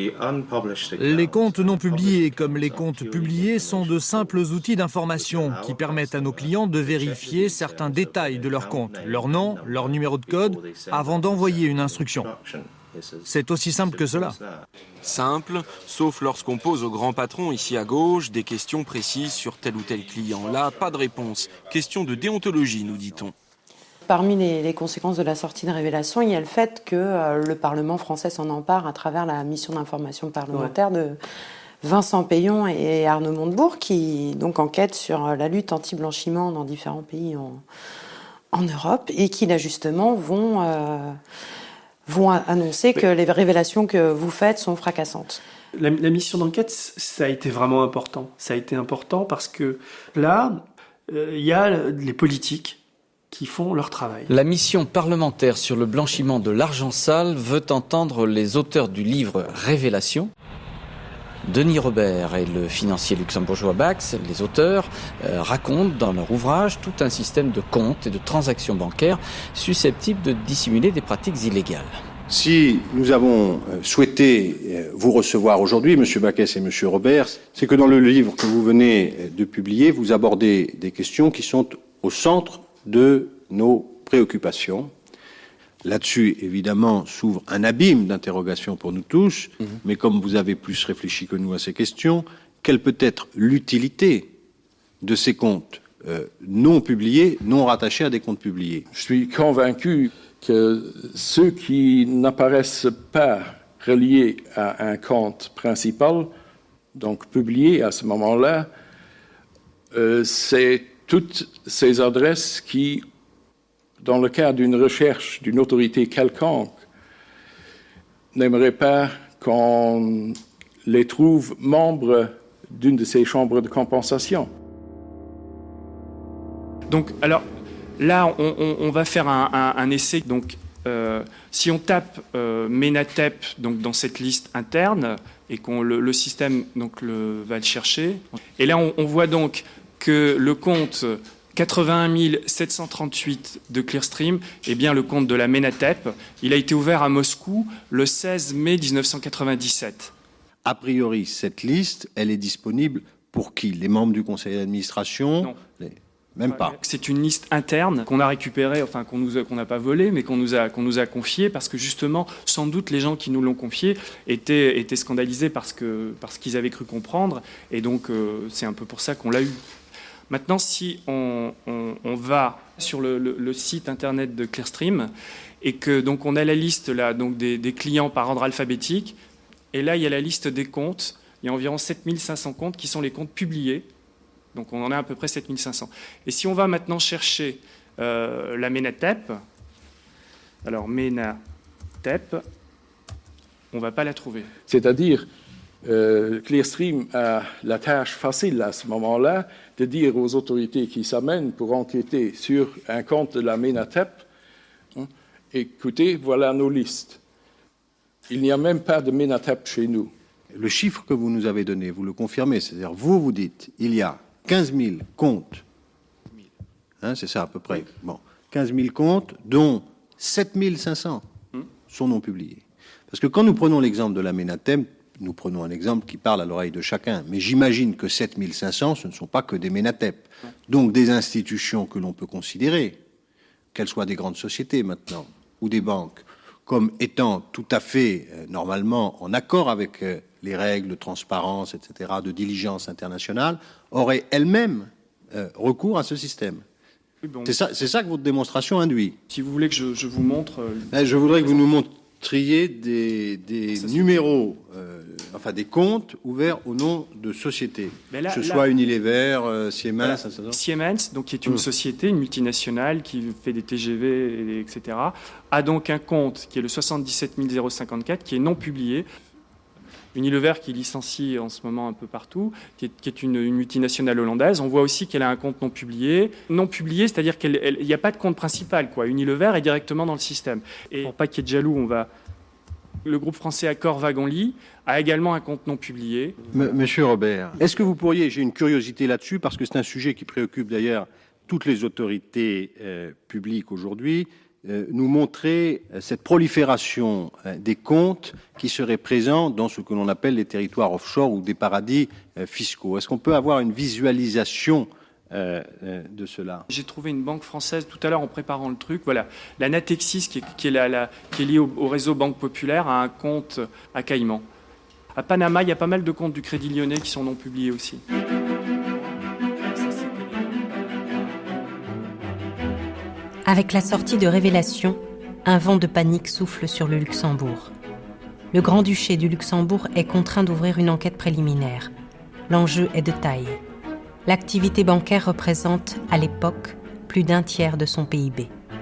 Les comptes non publiés comme les comptes publiés sont de simples outils d'information qui permettent à nos clients de vérifier certains détails de leur compte, leur nom, leur numéro de code, avant d'envoyer une instruction. C'est aussi simple que cela. Simple, sauf lorsqu'on pose au grand patron, ici à gauche, des questions précises sur tel ou tel client. Là, pas de réponse. Question de déontologie, nous dit-on. Parmi les, les conséquences de la sortie de Révélation, il y a le fait que euh, le Parlement français s'en empare à travers la mission d'information parlementaire ouais. de Vincent Payon et Arnaud Montebourg, qui donc enquêtent sur la lutte anti-blanchiment dans différents pays en, en Europe et qui, là, justement, vont... Euh, vont annoncer que les révélations que vous faites sont fracassantes. La, la mission d'enquête, ça a été vraiment important. Ça a été important parce que là, il euh, y a les politiques qui font leur travail. La mission parlementaire sur le blanchiment de l'argent sale veut entendre les auteurs du livre Révélation. Denis Robert et le financier luxembourgeois Bax, les auteurs, euh, racontent dans leur ouvrage tout un système de comptes et de transactions bancaires susceptibles de dissimuler des pratiques illégales. Si nous avons souhaité vous recevoir aujourd'hui, M. Backès et M. Robert, c'est que dans le livre que vous venez de publier, vous abordez des questions qui sont au centre de nos préoccupations. Là-dessus, évidemment, s'ouvre un abîme d'interrogation pour nous tous, mmh. mais comme vous avez plus réfléchi que nous à ces questions, quelle peut être l'utilité de ces comptes euh, non publiés, non rattachés à des comptes publiés? Je suis convaincu que ceux qui n'apparaissent pas reliés à un compte principal, donc publié à ce moment-là, euh, c'est toutes ces adresses qui, dans le cas d'une recherche d'une autorité quelconque, n'aimeraient pas qu'on les trouve membres d'une de ces chambres de compensation. Donc, alors, là, on, on, on va faire un, un, un essai. Donc, euh, si on tape euh, MENATEP donc, dans cette liste interne, et qu'on le, le système donc, le, va le chercher, et là, on, on voit donc que le compte quatre-vingt-un mille sept cent trente-huit de Clearstream, eh bien, le compte de la MENATEP, il a été ouvert à Moscou le seize mai dix-neuf cent quatre-vingt-dix-sept. A priori, cette liste, elle est disponible pour qui? Les membres du conseil d'administration? Non. Les... Même pas. C'est une liste interne qu'on a récupérée, enfin qu'on nous a, qu'on n'a pas volée, mais qu'on nous a qu'on nous a confiée parce que justement, sans doute, les gens qui nous l'ont confiée étaient étaient scandalisés parce que parce qu'ils avaient cru comprendre, et donc euh, c'est un peu pour ça qu'on l'a eu. Maintenant, si on, on, on va sur le, le, le site internet de Clearstream et que donc on a la liste là donc des, des clients par ordre alphabétique, et là il y a la liste des comptes. Il y a environ sept mille cinq cents comptes qui sont les comptes publiés. Donc on en a à peu près sept mille cinq cents. Et si on va maintenant chercher euh, la MENATEP, alors MENATEP, on ne va pas la trouver. C'est-à-dire, euh, Clearstream a la tâche facile à ce moment-là de dire aux autorités qui s'amènent pour enquêter sur un compte de la MENATEP, hein, écoutez, voilà nos listes. Il n'y a même pas de MENATEP chez nous. Le chiffre que vous nous avez donné, vous le confirmez, c'est-à-dire vous, vous dites, il y a quinze mille comptes, hein, c'est ça à peu près, bon, quinze mille comptes, dont sept mille cinq cents sont non publiés. Parce que quand nous prenons l'exemple de la MENATEP, nous prenons un exemple qui parle à l'oreille de chacun, mais j'imagine que sept mille cinq cents, ce ne sont pas que des MENATEP, donc des institutions que l'on peut considérer, qu'elles soient des grandes sociétés maintenant, ou des banques, comme étant tout à fait, euh, normalement, en accord avec euh, les règles de transparence, et cetera, de diligence internationale, auraient elles-mêmes euh, recours à ce système. Oui, bon. C'est ça, c'est ça que votre démonstration induit. Si vous voulez que je, je vous montre... Euh, ben, je voudrais que vous nous montriez des, des numéros, euh, enfin des comptes ouverts au nom de sociétés, là, que ce là, soit Unilever, euh, Siemens... Voilà. Ça, Siemens, donc, qui est une mmh. société, une multinationale qui fait des T G V, et cetera, a donc un compte qui est le soixante-dix-sept mille cinquante-quatre, qui est non publié. Unilever qui licencie en ce moment un peu partout, qui est, qui est une, une multinationale hollandaise. On voit aussi qu'elle a un compte non publié. Non publié, c'est-à-dire qu'il n'y a pas de compte principal, quoi. Unilever est directement dans le système. Et pour pas qu'il y ait de jaloux, on va... Le groupe français Accor Wagon-Lit a également un compte non publié. M- Monsieur Robert, est-ce que vous pourriez, j'ai une curiosité là-dessus, parce que c'est un sujet qui préoccupe d'ailleurs toutes les autorités euh, publiques aujourd'hui, euh, nous montrer euh, cette prolifération euh, des comptes qui seraient présents dans ce que l'on appelle les territoires offshore ou des paradis euh, fiscaux. Est-ce qu'on peut avoir une visualisation euh, euh, de cela? J'ai trouvé une banque française tout à l'heure en préparant le truc. Voilà, la Natexis, qui est, qui est, la, la, qui est liée au, au réseau Banque Populaire, a un compte à Caïman. À Panama, il y a pas mal de comptes du Crédit Lyonnais qui sont non publiés aussi. Avec la sortie de Révélation, un vent de panique souffle sur le Luxembourg. Le Grand-Duché du Luxembourg est contraint d'ouvrir une enquête préliminaire. L'enjeu est de taille. L'activité bancaire représente, à l'époque, plus d'un tiers de son P I B.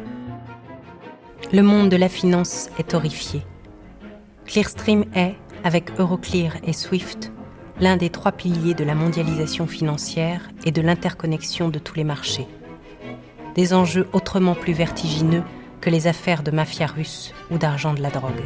Le monde de la finance est horrifié. Clearstream est, avec Euroclear et Swift, l'un des trois piliers de la mondialisation financière et de l'interconnexion de tous les marchés. Des enjeux autrement plus vertigineux que les affaires de mafia russe ou d'argent de la drogue.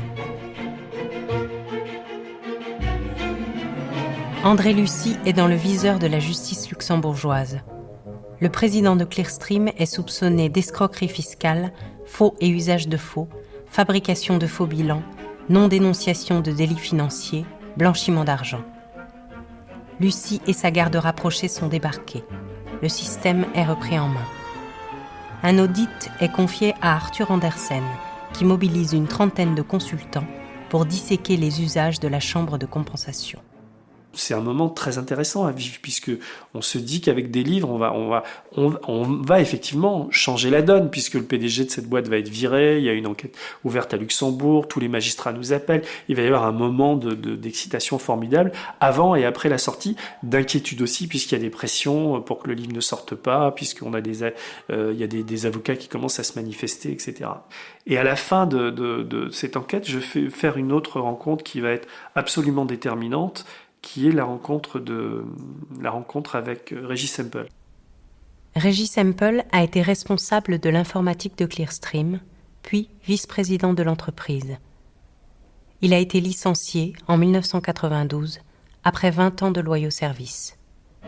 André Lucie est dans le viseur de la justice luxembourgeoise. Le président de Clearstream est soupçonné d'escroquerie fiscale, faux et usage de faux, fabrication de faux bilans, non-dénonciation de délits financiers, blanchiment d'argent. Lucie et sa garde rapprochée sont débarqués. Le système est repris en main. Un audit est confié à Arthur Andersen, qui mobilise une trentaine de consultants pour disséquer les usages de la chambre de compensation. C'est un moment très intéressant à vivre puisque on se dit qu'avec des livres, on va, on va, on, on va effectivement changer la donne puisque le P D G de cette boîte va être viré. Il y a une enquête ouverte à Luxembourg. Tous les magistrats nous appellent. Il va y avoir un moment de, de, d'excitation formidable avant et après la sortie, d'inquiétude aussi puisqu'il y a des pressions pour que le livre ne sorte pas, puisqu'on a des, euh, il y a des, des avocats qui commencent à se manifester, et cetera. Et à la fin de, de, de cette enquête, je fais faire une autre rencontre qui va être absolument déterminante, qui est la rencontre, de, la rencontre avec Régis Semple. Régis Semple a été responsable de l'informatique de Clearstream, puis vice-président de l'entreprise. Il a été licencié en dix-neuf cent quatre-vingt-douze, après vingt ans de loyaux services.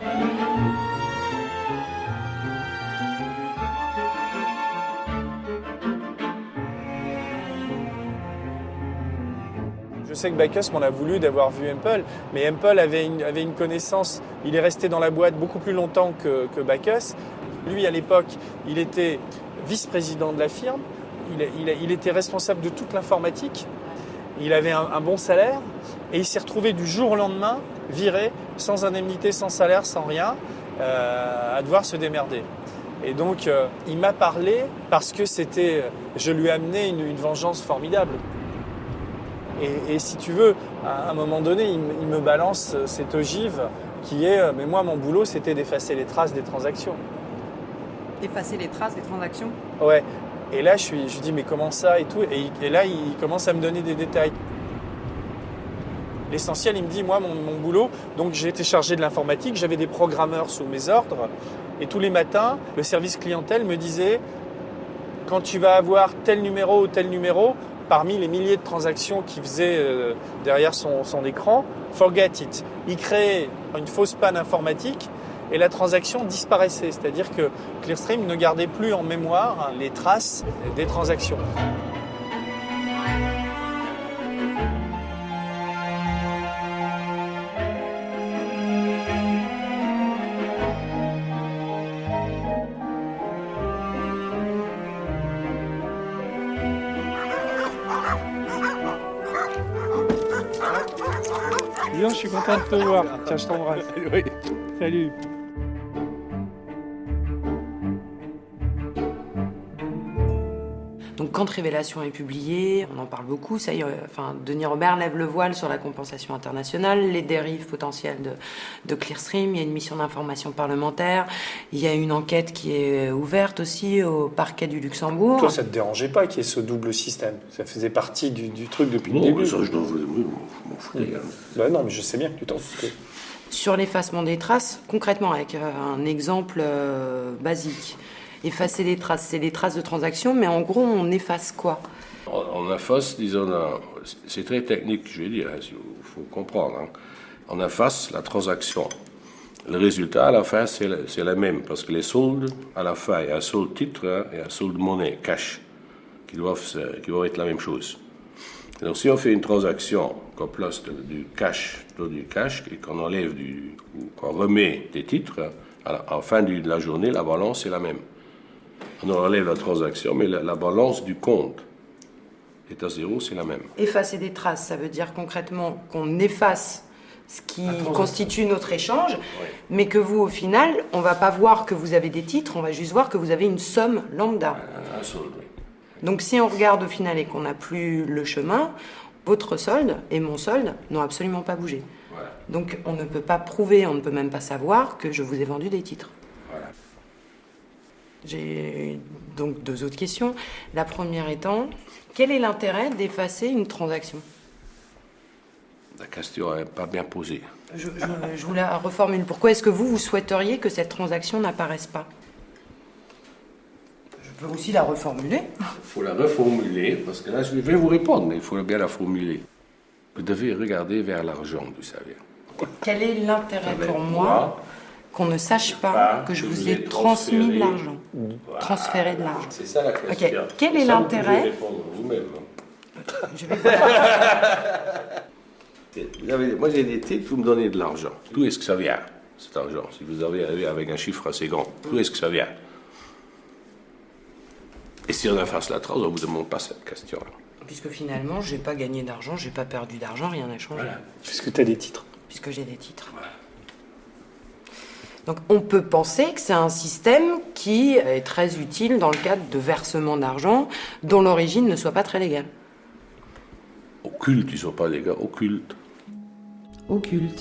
Je sais que Bacchus m'en a voulu d'avoir vu Hempel, mais Hempel avait une, avait une connaissance, il est resté dans la boîte beaucoup plus longtemps que, que Bacchus. Lui, à l'époque, il était vice-président de la firme, il, il, il était responsable de toute l'informatique, il avait un, un bon salaire, et il s'est retrouvé du jour au lendemain, viré, sans indemnité, sans salaire, sans rien, euh, à devoir se démerder. Et donc, euh, il m'a parlé parce que c'était, je lui ai amené une, une vengeance formidable. Et, et si tu veux, à un moment donné, il, il me balance cette ogive qui est, mais moi, mon boulot, c'était d'effacer les traces des transactions. Effacer les traces des transactions ? Ouais. Et là, je, suis, je lui dis, mais comment ça et tout. Et, et là, il commence à me donner des détails. L'essentiel, il me dit, moi, mon, mon boulot, donc j'ai été chargé de l'informatique, j'avais des programmeurs sous mes ordres. Et tous les matins, le service clientèle me disait, quand tu vas avoir tel numéro ou tel numéro, parmi les milliers de transactions qu'il faisait euh, derrière son, son écran, forget it. Il créait une fausse panne informatique et la transaction disparaissait. C'est-à-dire que Clearstream ne gardait plus en mémoire les traces des transactions. Bien, je suis content de te voir. Tiens, je t'embrasse. Oui. Salut. Donc quand Révélation est publié, on en parle beaucoup, ça y est, enfin, Denis Robert lève le voile sur la compensation internationale, les dérives potentielles de, de Clearstream, il y a une mission d'information parlementaire, il y a une enquête qui est ouverte aussi au parquet du Luxembourg. Toi, ça te dérangeait pas qu'il y ait ce double système? Ça faisait partie du, du truc depuis non, le début. Ça, je m'en foutais. Bah non, mais je sais bien que tu t'en foutais. Sur l'effacement des traces, concrètement, avec un exemple euh, basique, effacer les traces, c'est des traces de transaction, mais en gros, on efface quoi? On efface, disons, c'est très technique, je vais dire, il faut comprendre. Hein. On efface la transaction. Le résultat, à la fin, c'est le, c'est la même, parce que les soldes, à la fin, il y a un solde titre hein, et un solde monnaie, cash, qui doivent, qui doivent être la même chose. Donc, si on fait une transaction qu'on place de, du cash dans du cash et qu'on enlève du, ou qu'on remet des titres, à la, en fin de la journée, la balance est la même. On enlève la transaction, mais la, la balance du compte est à zéro, c'est la même. Effacer des traces, ça veut dire concrètement qu'on efface ce qui constitue notre échange, oui. Mais que vous, au final, on ne va pas voir que vous avez des titres, on va juste voir que vous avez une somme lambda. Un, un solde, oui. Donc si on regarde au final et qu'on n'a plus le chemin, votre solde et mon solde n'ont absolument pas bougé. Voilà. Donc on ne peut pas prouver, on ne peut même pas savoir que je vous ai vendu des titres. Voilà. J'ai donc deux autres questions. La première étant, quel est l'intérêt d'effacer une transaction? La question n'est pas bien posée. Je, je, je vous la reformule. Pourquoi est-ce que vous, vous souhaiteriez que cette transaction n'apparaisse pas? Je peux aussi la reformuler. Il faut la reformuler, parce que là, je vais vous répondre, mais il faut bien la formuler. Vous devez regarder vers l'argent, vous savez. Quel est l'intérêt pour moi qu'on ne sache pas que je vous ai transmis de l'argent, voilà. Transféré de l'argent? C'est ça la question. Okay. Quel est l'intérêt? Vous pouvez répondre vous-même. Je vais vous avez, moi j'ai des titres, vous me donnez de l'argent. D'où est-ce que ça vient, cet argent? Si vous avez avec un chiffre assez grand, d'où est-ce que ça vient? Et si on efface la trace, on ne vous demande pas cette question. Puisque finalement, je n'ai pas gagné d'argent, je n'ai pas perdu d'argent, rien n'a changé. Voilà. Puisque tu as des titres. Puisque j'ai des titres. Voilà. Donc on peut penser que c'est un système qui est très utile dans le cadre de versement d'argent dont l'origine ne soit pas très légale. Occulte, ils ne sont pas légaux, occulte. Occulte.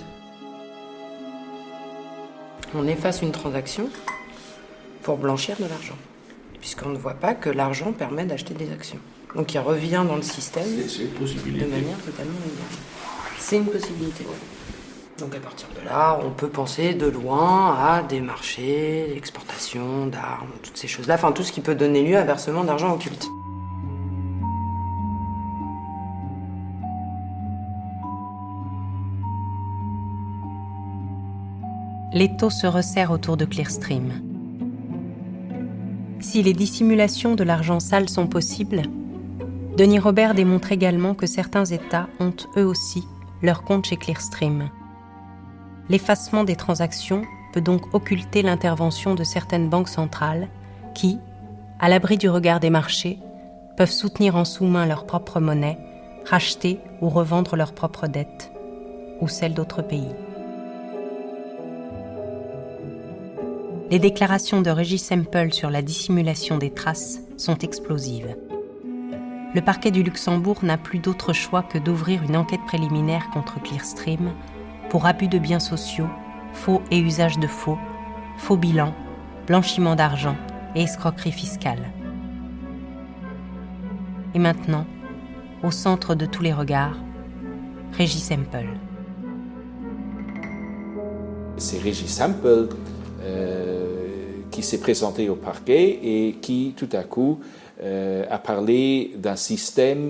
On efface une transaction pour blanchir de l'argent, puisqu'on ne voit pas que l'argent permet d'acheter des actions. Donc il revient dans le système c'est, c'est une possibilité. De manière totalement légale. C'est une possibilité, oui. Donc à partir de là, on peut penser de loin à des marchés, l'exportation d'armes, toutes ces choses-là, enfin tout ce qui peut donner lieu à versement d'argent occulte. L'étau se resserre autour de Clearstream. Si les dissimulations de l'argent sale sont possibles, Denis Robert démontre également que certains États ont eux aussi leur compte chez Clearstream. L'effacement des transactions peut donc occulter l'intervention de certaines banques centrales qui, à l'abri du regard des marchés, peuvent soutenir en sous-main leur propre monnaie, racheter ou revendre leurs propres dettes, ou celles d'autres pays. Les déclarations de Régis Semple sur la dissimulation des traces sont explosives. Le parquet du Luxembourg n'a plus d'autre choix que d'ouvrir une enquête préliminaire contre Clearstream pour abus de biens sociaux, faux et usage de faux, faux bilan, blanchiment d'argent et escroquerie fiscale. Et maintenant, au centre de tous les regards, Régis Semple. C'est Régis Semple euh, qui s'est présenté au parquet et qui, tout à coup, euh, a parlé d'un système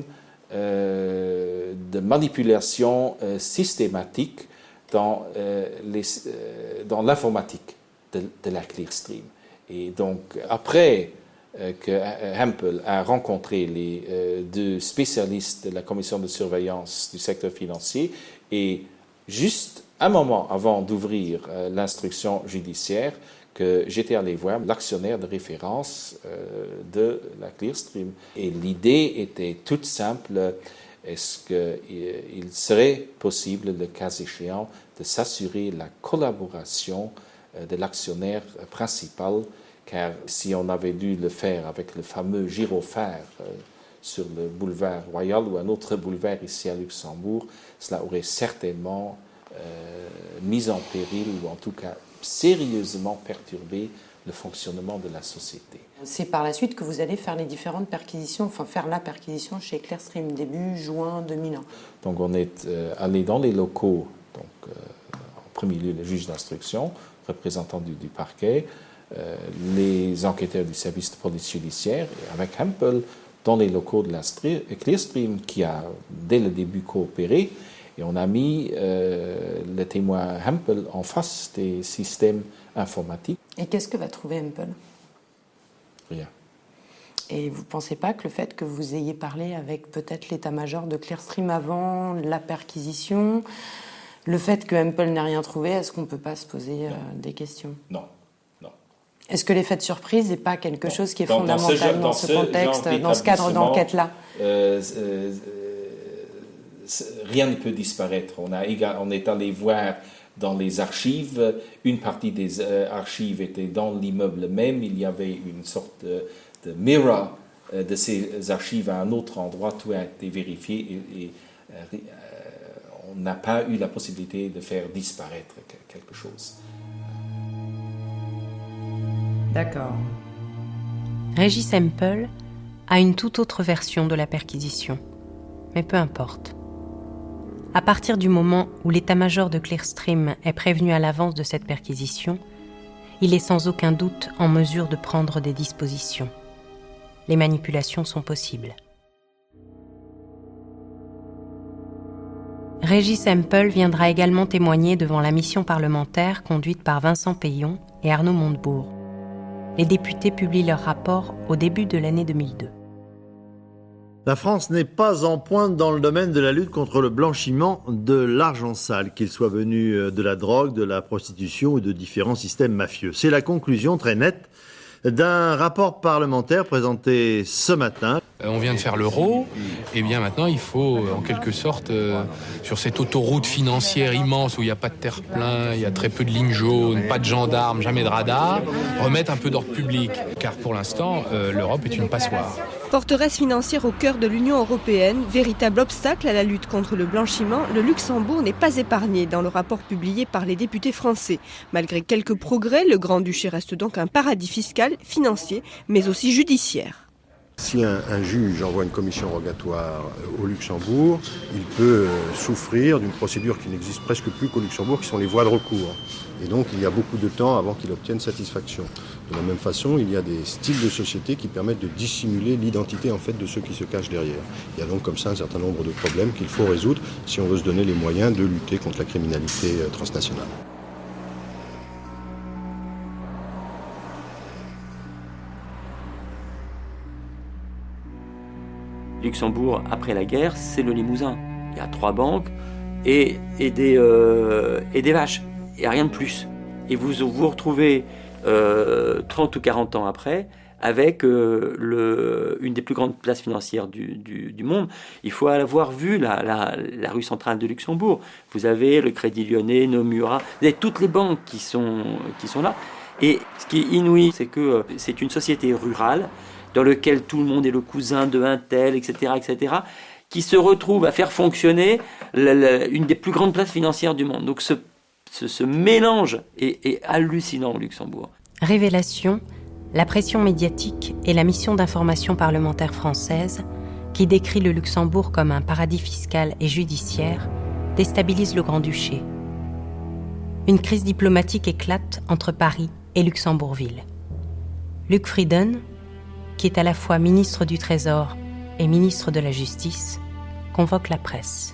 euh, de manipulation euh, systématique dans, euh, les, euh, dans l'informatique de, de la Clearstream. Et donc, après euh, que Hempel a rencontré les euh, deux spécialistes de la commission de surveillance du secteur financier, et juste un moment avant d'ouvrir euh, l'instruction judiciaire, que j'étais allé voir l'actionnaire de référence euh, de la Clearstream. Et l'idée était toute simple. Est-ce qu'il serait possible, le cas échéant, de s'assurer la collaboration de l'actionnaire principal, car si on avait dû le faire avec le fameux gyrophare sur le boulevard Royal ou un autre boulevard ici à Luxembourg, cela aurait certainement euh, mis en péril, ou en tout cas sérieusement perturbé le fonctionnement de la société. C'est par la suite que vous allez faire les différentes perquisitions, enfin faire la perquisition chez Clearstream, début juin deux mille un. Donc on est euh, allé dans les locaux, donc euh, en premier lieu le juge d'instruction, représentant du, du parquet, euh, les enquêteurs du service de police judiciaire, et avec Hempel dans les locaux de la Clearstream, qui a dès le début coopéré, et on a mis euh, le témoin Hempel en face des systèmes informatiques. Et qu'est-ce que va trouver Hempel ? Rien. Et vous ne pensez pas que le fait que vous ayez parlé avec peut-être l'état-major de Clearstream avant la perquisition, le fait que Hempel n'ait rien trouvé, est-ce qu'on ne peut pas se poser euh, des questions ? Non. Non. Est-ce que l'effet de surprise n'est pas quelque non. chose qui est dans, fondamental dans dans ce, ce, dans ce contexte, dans, dans ce cadre d'enquête-là ? euh, euh, Rien ne peut disparaître. On, a, on est allé voir dans les archives. Une partie des euh, archives était dans l'immeuble même. Il y avait une sorte de, de mirror euh, de ces archives à un autre endroit. Tout a été vérifié et, et euh, on n'a pas eu la possibilité de faire disparaître quelque chose. D'accord. Régis Hempel a une toute autre version de la perquisition. Mais peu importe. À partir du moment où l'état-major de Clearstream est prévenu à l'avance de cette perquisition, il est sans aucun doute en mesure de prendre des dispositions. Les manipulations sont possibles. Régis Hempel viendra également témoigner devant la mission parlementaire conduite par Vincent Payon et Arnaud Montebourg. Les députés publient leur rapport au début de l'année deux mille deux. La France n'est pas en pointe dans le domaine de la lutte contre le blanchiment de l'argent sale, qu'il soit venu de la drogue, de la prostitution ou de différents systèmes mafieux. C'est la conclusion très nette d'un rapport parlementaire présenté ce matin. On vient de faire l'euro, et bien maintenant il faut en quelque sorte, euh, sur cette autoroute financière immense où il n'y a pas de terre-plein, il y a très peu de lignes jaunes, pas de gendarmes, jamais de radars, remettre un peu d'ordre public. Car pour l'instant, euh, l'Europe est une passoire. Forteresse financière au cœur de l'Union européenne, véritable obstacle à la lutte contre le blanchiment, le Luxembourg n'est pas épargné dans le rapport publié par les députés français. Malgré quelques progrès, le Grand-Duché reste donc un paradis fiscal, financier, mais aussi judiciaire. Si un, un juge envoie une commission rogatoire au Luxembourg, il peut euh, souffrir d'une procédure qui n'existe presque plus qu'au Luxembourg, qui sont les voies de recours. Et donc il y a beaucoup de temps avant qu'il obtienne satisfaction. De la même façon, il y a des styles de société qui permettent de dissimuler l'identité en fait de ceux qui se cachent derrière. Il y a donc comme ça un certain nombre de problèmes qu'il faut résoudre si on veut se donner les moyens de lutter contre la criminalité transnationale. Luxembourg, après la guerre, c'est le Limousin. Il y a trois banques et, et, des, euh, et des vaches. Il n'y a rien de plus. Et vous vous retrouvez euh, trente ou quarante ans après avec euh, le, une des plus grandes places financières du, du, du monde. Il faut avoir vu la, la, la rue centrale de Luxembourg. Vous avez le Crédit Lyonnais, Nomura, vous avez toutes les banques qui sont, qui sont là. Et ce qui est inouï, c'est que euh, c'est une société rurale dans lequel tout le monde est le cousin de un tel, et cetera, et cetera, qui se retrouve à faire fonctionner la, la, une des plus grandes places financières du monde. Donc ce, ce, ce mélange est, est hallucinant au Luxembourg. Révélation, la pression médiatique et la mission d'information parlementaire française, qui décrit le Luxembourg comme un paradis fiscal et judiciaire, déstabilise le Grand-Duché. Une crise diplomatique éclate entre Paris et Luxembourgville. Luc Frieden, qui est à la fois ministre du Trésor et ministre de la Justice, convoque la presse.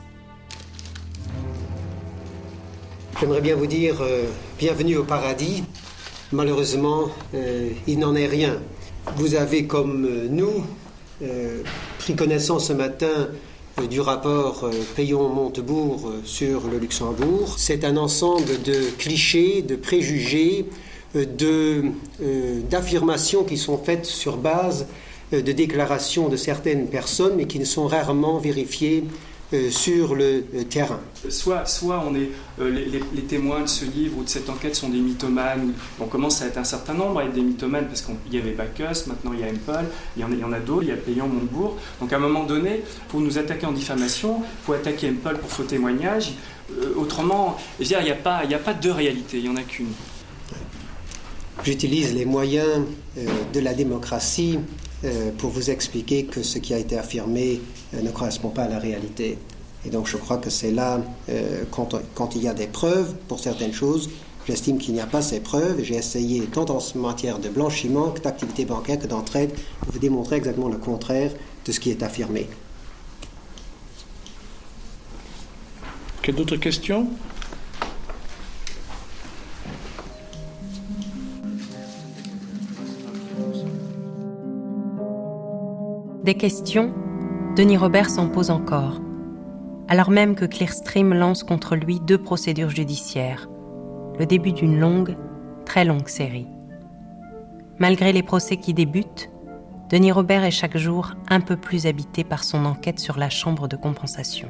J'aimerais bien vous dire euh, bienvenue au paradis. Malheureusement, euh, il n'en est rien. Vous avez, comme euh, nous, euh, pris connaissance ce matin euh, du rapport euh, Payon-Montebourg euh, sur le Luxembourg. C'est un ensemble de clichés, de préjugés, De, euh, d'affirmations qui sont faites sur base euh, de déclarations de certaines personnes, mais qui ne sont rarement vérifiées euh, sur le euh, terrain. Soit, soit on est, euh, les, les, les témoins de ce livre ou de cette enquête sont des mythomanes. On commence à être un certain nombre à être des mythomanes parce qu'il y avait Bacchus, maintenant il y a Hempel, il y en a, il y en a d'autres, il y a Payon-Montebourg. Donc à un moment donné, pour nous attaquer en diffamation, il faut attaquer Hempel pour faux témoignage. Euh, autrement, je veux dire, il n'y a pas, il n'y a pas deux réalités, il n'y en a qu'une. J'utilise les moyens euh, de la démocratie euh, pour vous expliquer que ce qui a été affirmé euh, ne correspond pas à la réalité. Et donc je crois que c'est là, euh, quand, quand il y a des preuves pour certaines choses, j'estime qu'il n'y a pas ces preuves. Et j'ai essayé, tant en matière de blanchiment que d'activité bancaire que d'entraide, de vous démontrer exactement le contraire de ce qui est affirmé. Quelle autre question ? Des questions, Denis Robert s'en pose encore, alors même que Clearstream lance contre lui deux procédures judiciaires, le début d'une longue, très longue série. Malgré les procès qui débutent, Denis Robert est chaque jour un peu plus habité par son enquête sur la chambre de compensation.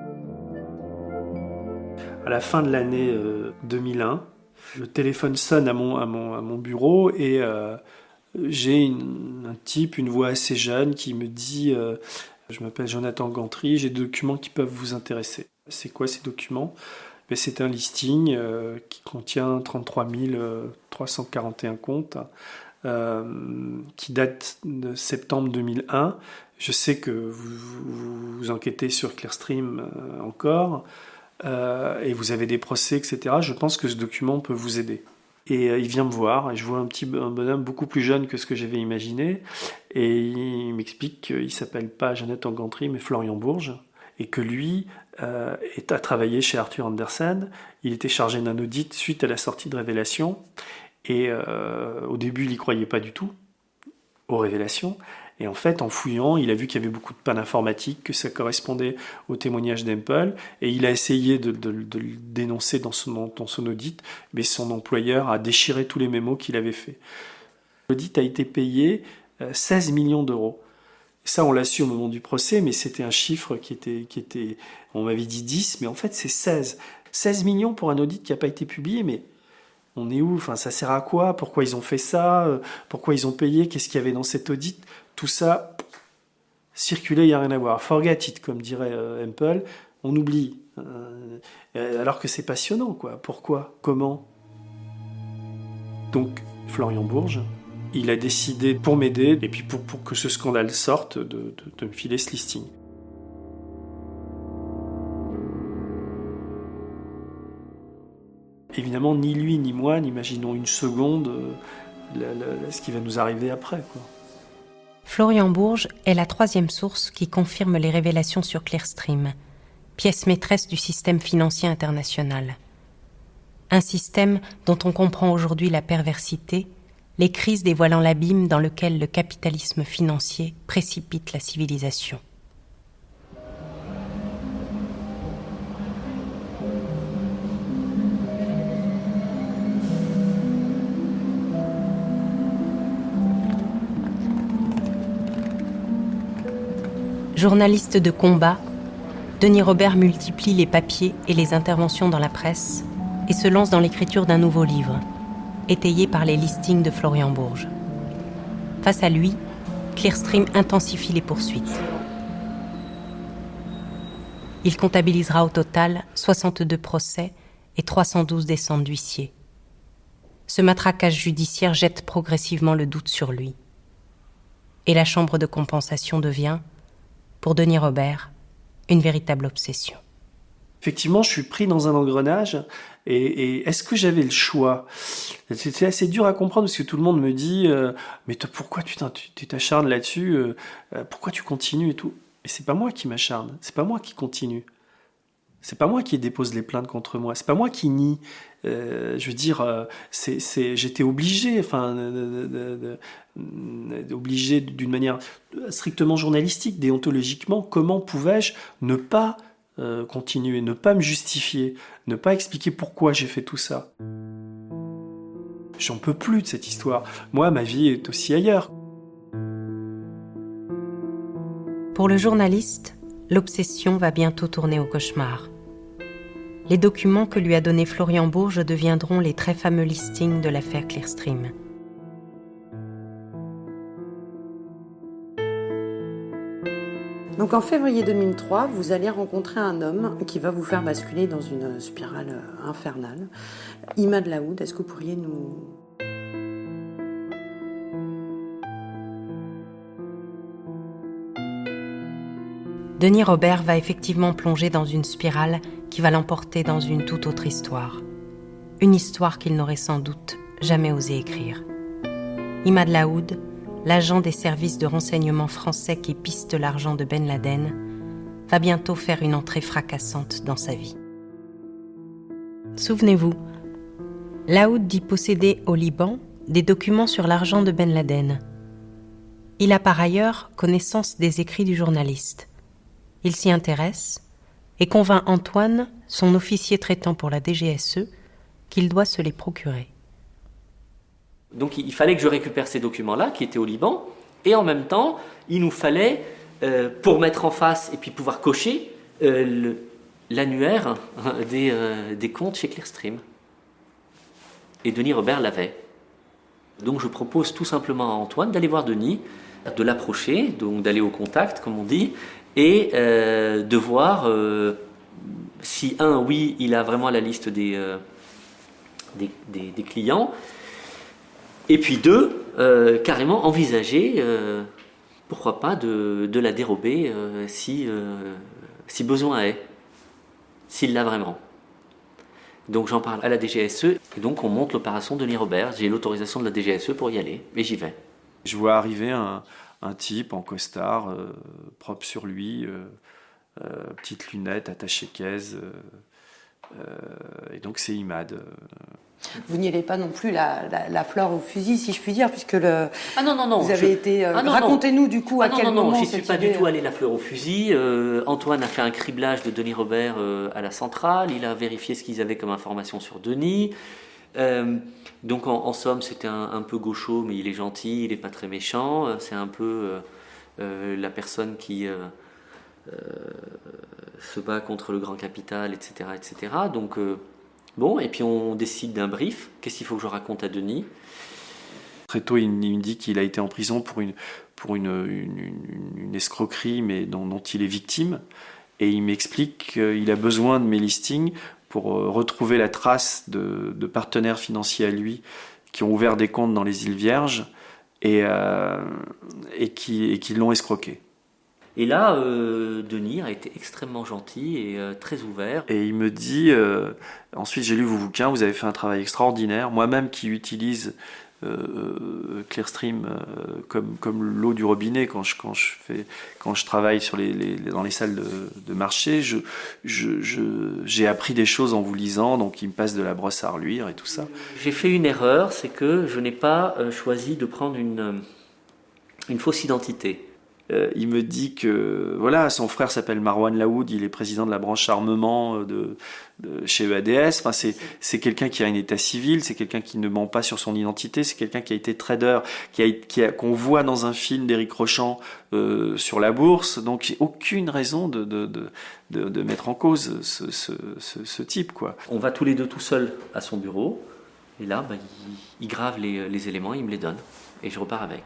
À la fin de l'année euh, deux mille un, le téléphone sonne à mon, à mon, à mon bureau et euh, j'ai une, un type, une voix assez jeune qui me dit euh, « Je m'appelle Jonathan Gantry, j'ai des documents qui peuvent vous intéresser. » C'est quoi ces documents ? Ben, c'est un listing euh, qui contient trente-trois mille trois cent quarante et un comptes euh, qui date de septembre deux mille un. Je sais que vous, vous, vous enquêtez sur Clearstream euh, encore euh, et vous avez des procès, et cetera. Je pense que ce document peut vous aider. Et euh, il vient me voir, et je vois un petit un bonhomme beaucoup plus jeune que ce que j'avais imaginé, et il m'explique qu'il ne s'appelle pas Jonathan Gantry, mais Florian Bourges, et que lui euh, est, a travaillé chez Arthur Andersen. Il était chargé d'un audit suite à la sortie de Révélation, et euh, au début, il n'y croyait pas du tout aux révélations. Et en fait, en fouillant, il a vu qu'il y avait beaucoup de pannes informatiques, que ça correspondait au témoignage d'Hempel, et il a essayé de, de, de le dénoncer dans son, dans son audit, mais son employeur a déchiré tous les mémos qu'il avait faits. L'audit a été payé seize millions d'euros. Ça, on l'a su au moment du procès, mais c'était un chiffre qui était, qui était... On m'avait dit dix, mais en fait, c'est seize. seize millions pour un audit qui n'a pas été publié, mais on est où? Enfin, ça sert à quoi? Pourquoi ils ont fait ça? Pourquoi ils ont payé? Qu'est-ce qu'il y avait dans cet audit? Tout ça, circuler, il n'y a rien à voir. Forget it, comme dirait euh, Hempel. On oublie. Euh, alors que c'est passionnant, quoi. Pourquoi? Comment? Donc, Florian Bourges, il a décidé, pour m'aider, et puis pour, pour que ce scandale sorte, de, de, de me filer ce listing. Évidemment, ni lui ni moi n'imaginons une seconde euh, la, la, ce qui va nous arriver après, quoi. Florian Bourges est la troisième source qui confirme les révélations sur Clearstream, pièce maîtresse du système financier international. Un système dont on comprend aujourd'hui la perversité, les crises dévoilant l'abîme dans lequel le capitalisme financier précipite la civilisation. Journaliste de combat, Denis Robert multiplie les papiers et les interventions dans la presse et se lance dans l'écriture d'un nouveau livre, étayé par les listings de Florian Bourges. Face à lui, Clearstream intensifie les poursuites. Il comptabilisera au total soixante-deux procès et trois cent douze descentes d'huissiers. Ce matraquage judiciaire jette progressivement le doute sur lui. Et la chambre de compensation devient, pour Denis Robert, une véritable obsession. Effectivement, je suis pris dans un engrenage et, et est-ce que j'avais le choix? C'est assez dur à comprendre parce que tout le monde me dit euh, mais toi, pourquoi tu t'acharnes là-dessus, euh, pourquoi tu continues et tout. Mais c'est pas moi qui m'acharne, c'est pas moi qui continue. C'est pas moi qui dépose les plaintes contre moi, c'est pas moi qui nie. Euh, je veux dire, euh, c'est, c'est, j'étais obligé, enfin, de, de, de, de, obligé d'une manière strictement journalistique, déontologiquement, comment pouvais-je ne pas euh, continuer, ne pas me justifier, ne pas expliquer pourquoi j'ai fait tout ça. J'en peux plus de cette histoire. Moi, ma vie est aussi ailleurs. Pour le journaliste, l'obsession va bientôt tourner au cauchemar. Les documents que lui a donnés Florian Bourges deviendront les très fameux listings de l'affaire Clearstream. Donc en février deux mille trois, vous allez rencontrer un homme qui va vous faire basculer dans une spirale infernale. Imad Laoud, est-ce que vous pourriez nous... Denis Robert va effectivement plonger dans une spirale qui va l'emporter dans une toute autre histoire. Une histoire qu'il n'aurait sans doute jamais osé écrire. Imad Laoud, l'agent des services de renseignement français qui piste l'argent de Ben Laden, va bientôt faire une entrée fracassante dans sa vie. Souvenez-vous, Laoud dit posséder au Liban des documents sur l'argent de Ben Laden. Il a par ailleurs connaissance des écrits du journaliste. Il s'y intéresse et convainc Antoine, son officier traitant pour la D G S E, qu'il doit se les procurer. Donc il fallait que je récupère ces documents-là, qui étaient au Liban, et en même temps, il nous fallait, euh, pour mettre en face et puis pouvoir cocher, euh, le, l'annuaire des, euh, des comptes chez Clearstream. Et Denis Robert l'avait. Donc je propose tout simplement à Antoine d'aller voir Denis, de l'approcher, donc d'aller au contact, comme on dit, et euh, de voir euh, si, un, oui, il a vraiment la liste des, euh, des, des, des clients, et puis deux, euh, carrément envisager, euh, pourquoi pas, de, de la dérober euh, si, euh, si besoin est, s'il l'a vraiment. Donc j'en parle à la D G S E, et donc on monte l'opération Denis Robert. J'ai l'autorisation de la D G S E pour y aller, et j'y vais. Je vois arriver un, un type en costard, euh, propre sur lui, euh, euh, petites lunettes attachées caisse, euh, euh, et donc c'est Imad. Euh. Vous n'y allez pas non plus la, la, la fleur au fusil, si je puis dire, puisque le, ah non, non, non, vous avez je... été... Euh, ah non, racontez-nous du coup ah à non, quel non, non, moment... Non, je n'y suis pas du tout allé la fleur au fusil. Euh, Antoine a fait un criblage de Denis Robert euh, à la centrale, il a vérifié ce qu'ils avaient comme information sur Denis. Euh, donc en, en somme, c'était un, un peu gaucho, mais il est gentil, il n'est pas très méchant. C'est un peu euh, euh, la personne qui euh, euh, se bat contre le grand capital, et cetera, et cetera. Donc euh, bon, et puis on décide d'un brief. Qu'est-ce qu'il faut que je raconte à Denis ? Très tôt, il me dit qu'il a été en prison pour une, pour une, une, une, une escroquerie, mais dont, dont il est victime. Et il m'explique qu'il a besoin de mes listings pour retrouver la trace de, de partenaires financiers à lui qui ont ouvert des comptes dans les îles Vierges et, euh, et, qui, et qui l'ont escroqué. Et là, euh, Denis a été extrêmement gentil et euh, très ouvert. Et il me dit, euh, ensuite j'ai lu vos bouquins, vous avez fait un travail extraordinaire. Moi-même qui utilise euh, Clearstream euh, comme, comme l'eau du robinet quand je, quand je, fais, quand je travaille sur les, les, dans les salles de, de marché, je, je, je, j'ai appris des choses en vous lisant, donc il me passe de la brosse à reluire et tout ça. J'ai fait une erreur, c'est que je n'ai pas euh, choisi de prendre une, une fausse identité. Euh, il me dit que voilà, son frère s'appelle Marwan Laoud, il est président de la branche armement de, de, chez E A D S. Enfin, c'est, c'est quelqu'un qui a un état civil, c'est quelqu'un qui ne ment pas sur son identité, c'est quelqu'un qui a été trader, qui a, qui a, qu'on voit dans un film d'Éric Rochant euh, sur la bourse. Donc, j'ai aucune raison de, de, de, de, de mettre en cause ce, ce, ce, ce type, quoi. On va tous les deux tout seuls à son bureau, et là, bah, il, il grave les, les éléments, il me les donne, et je repars avec.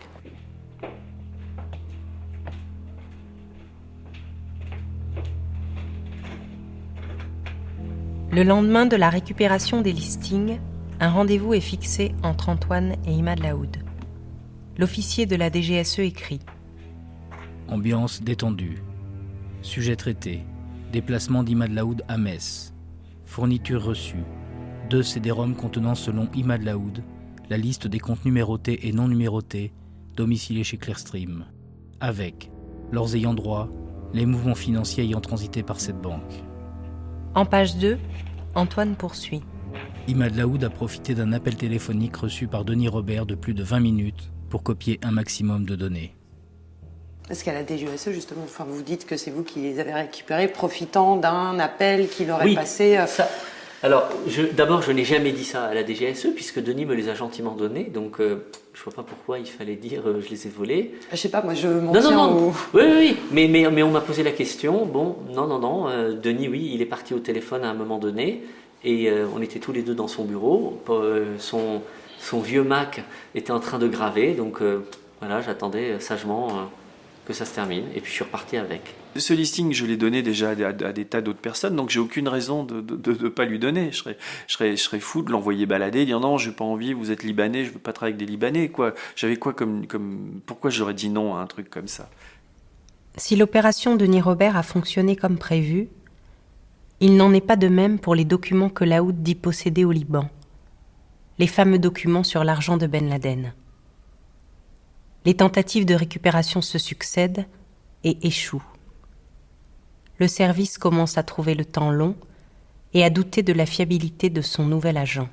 Le lendemain de la récupération des listings, un rendez-vous est fixé entre Antoine et Imad Laoud. L'officier de la D G S E écrit « Ambiance détendue. Sujet traité. Déplacement d'Imad Laoud à Metz. Fourniture reçue. Deux C D-ROM contenant selon Imad Laoud la liste des comptes numérotés et non numérotés domiciliés chez Clearstream, avec leurs ayants droit, les mouvements financiers ayant transité par cette banque. » En page deux, Antoine poursuit. Imad Laoud a profité d'un appel téléphonique reçu par Denis Robert de plus de vingt minutes pour copier un maximum de données. Parce qu'à la D G S E, justement, enfin, vous dites que c'est vous qui les avez récupérés profitant d'un appel qui leur est oui, passé. Euh... Ça, alors, je, d'abord, je n'ai jamais dit ça à la D G S E, puisque Denis me les a gentiment donnés, donc euh, je ne vois pas pourquoi il fallait dire euh, je les ai volés. Je ne sais pas, moi je m'en non, tiens non, non. au... Oui, oui, oui, mais, mais, mais on m'a posé la question, bon, non, non, non, euh, Denis, oui, il est parti au téléphone à un moment donné, et euh, on était tous les deux dans son bureau, euh, son, son vieux Mac était en train de graver, donc euh, voilà, j'attendais sagement euh, que ça se termine, et puis je suis reparti avec. Ce listing, je l'ai donné déjà à des, à des tas d'autres personnes, donc j'ai aucune raison de ne pas lui donner. Je serais, je, serais, je serais fou de l'envoyer balader, dire non, j'ai pas envie, vous êtes Libanais, je veux pas travailler avec des Libanais, quoi. J'avais quoi comme, comme, pourquoi j'aurais dit non à un truc comme ça? Si l'opération Denis Robert a fonctionné comme prévu, il n'en est pas de même pour les documents que Laoud dit posséder au Liban, les fameux documents sur l'argent de Ben Laden. Les tentatives de récupération se succèdent et échouent. Le service commence à trouver le temps long et à douter de la fiabilité de son nouvel agent.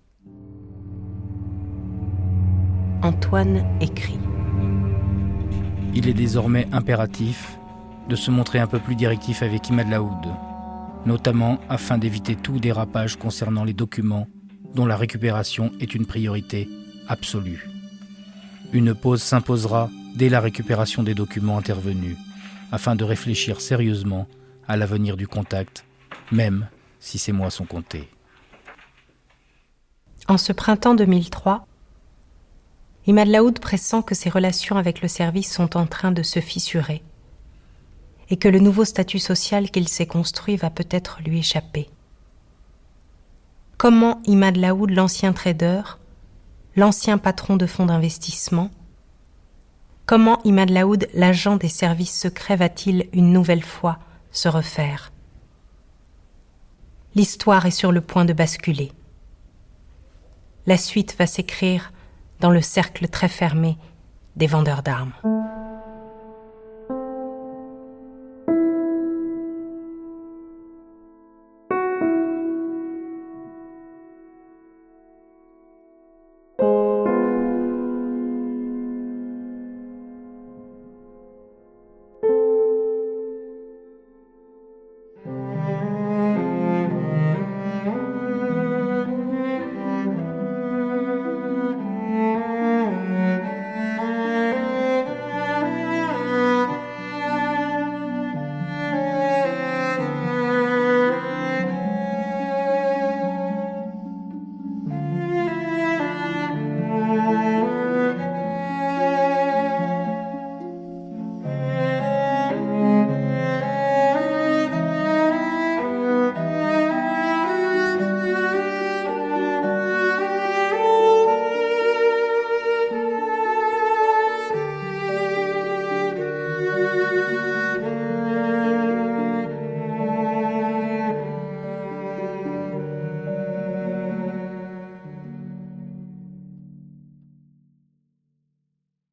Antoine écrit. Il est désormais impératif de se montrer un peu plus directif avec Imad Laoud, notamment afin d'éviter tout dérapage concernant les documents dont la récupération est une priorité absolue. Une pause s'imposera dès la récupération des documents intervenus, afin de réfléchir sérieusement à l'avenir du contact, même si ces mois sont comptés. En ce printemps deux mille trois, Imad Laoud pressent que ses relations avec le service sont en train de se fissurer et que le nouveau statut social qu'il s'est construit va peut-être lui échapper. Comment Imad Laoud, l'ancien trader, l'ancien patron de fonds d'investissement, comment Imad Laoud, l'agent des services secrets, va-t-il une nouvelle fois se refaire? L'histoire est sur le point de basculer. La suite va s'écrire dans le cercle très fermé des vendeurs d'armes.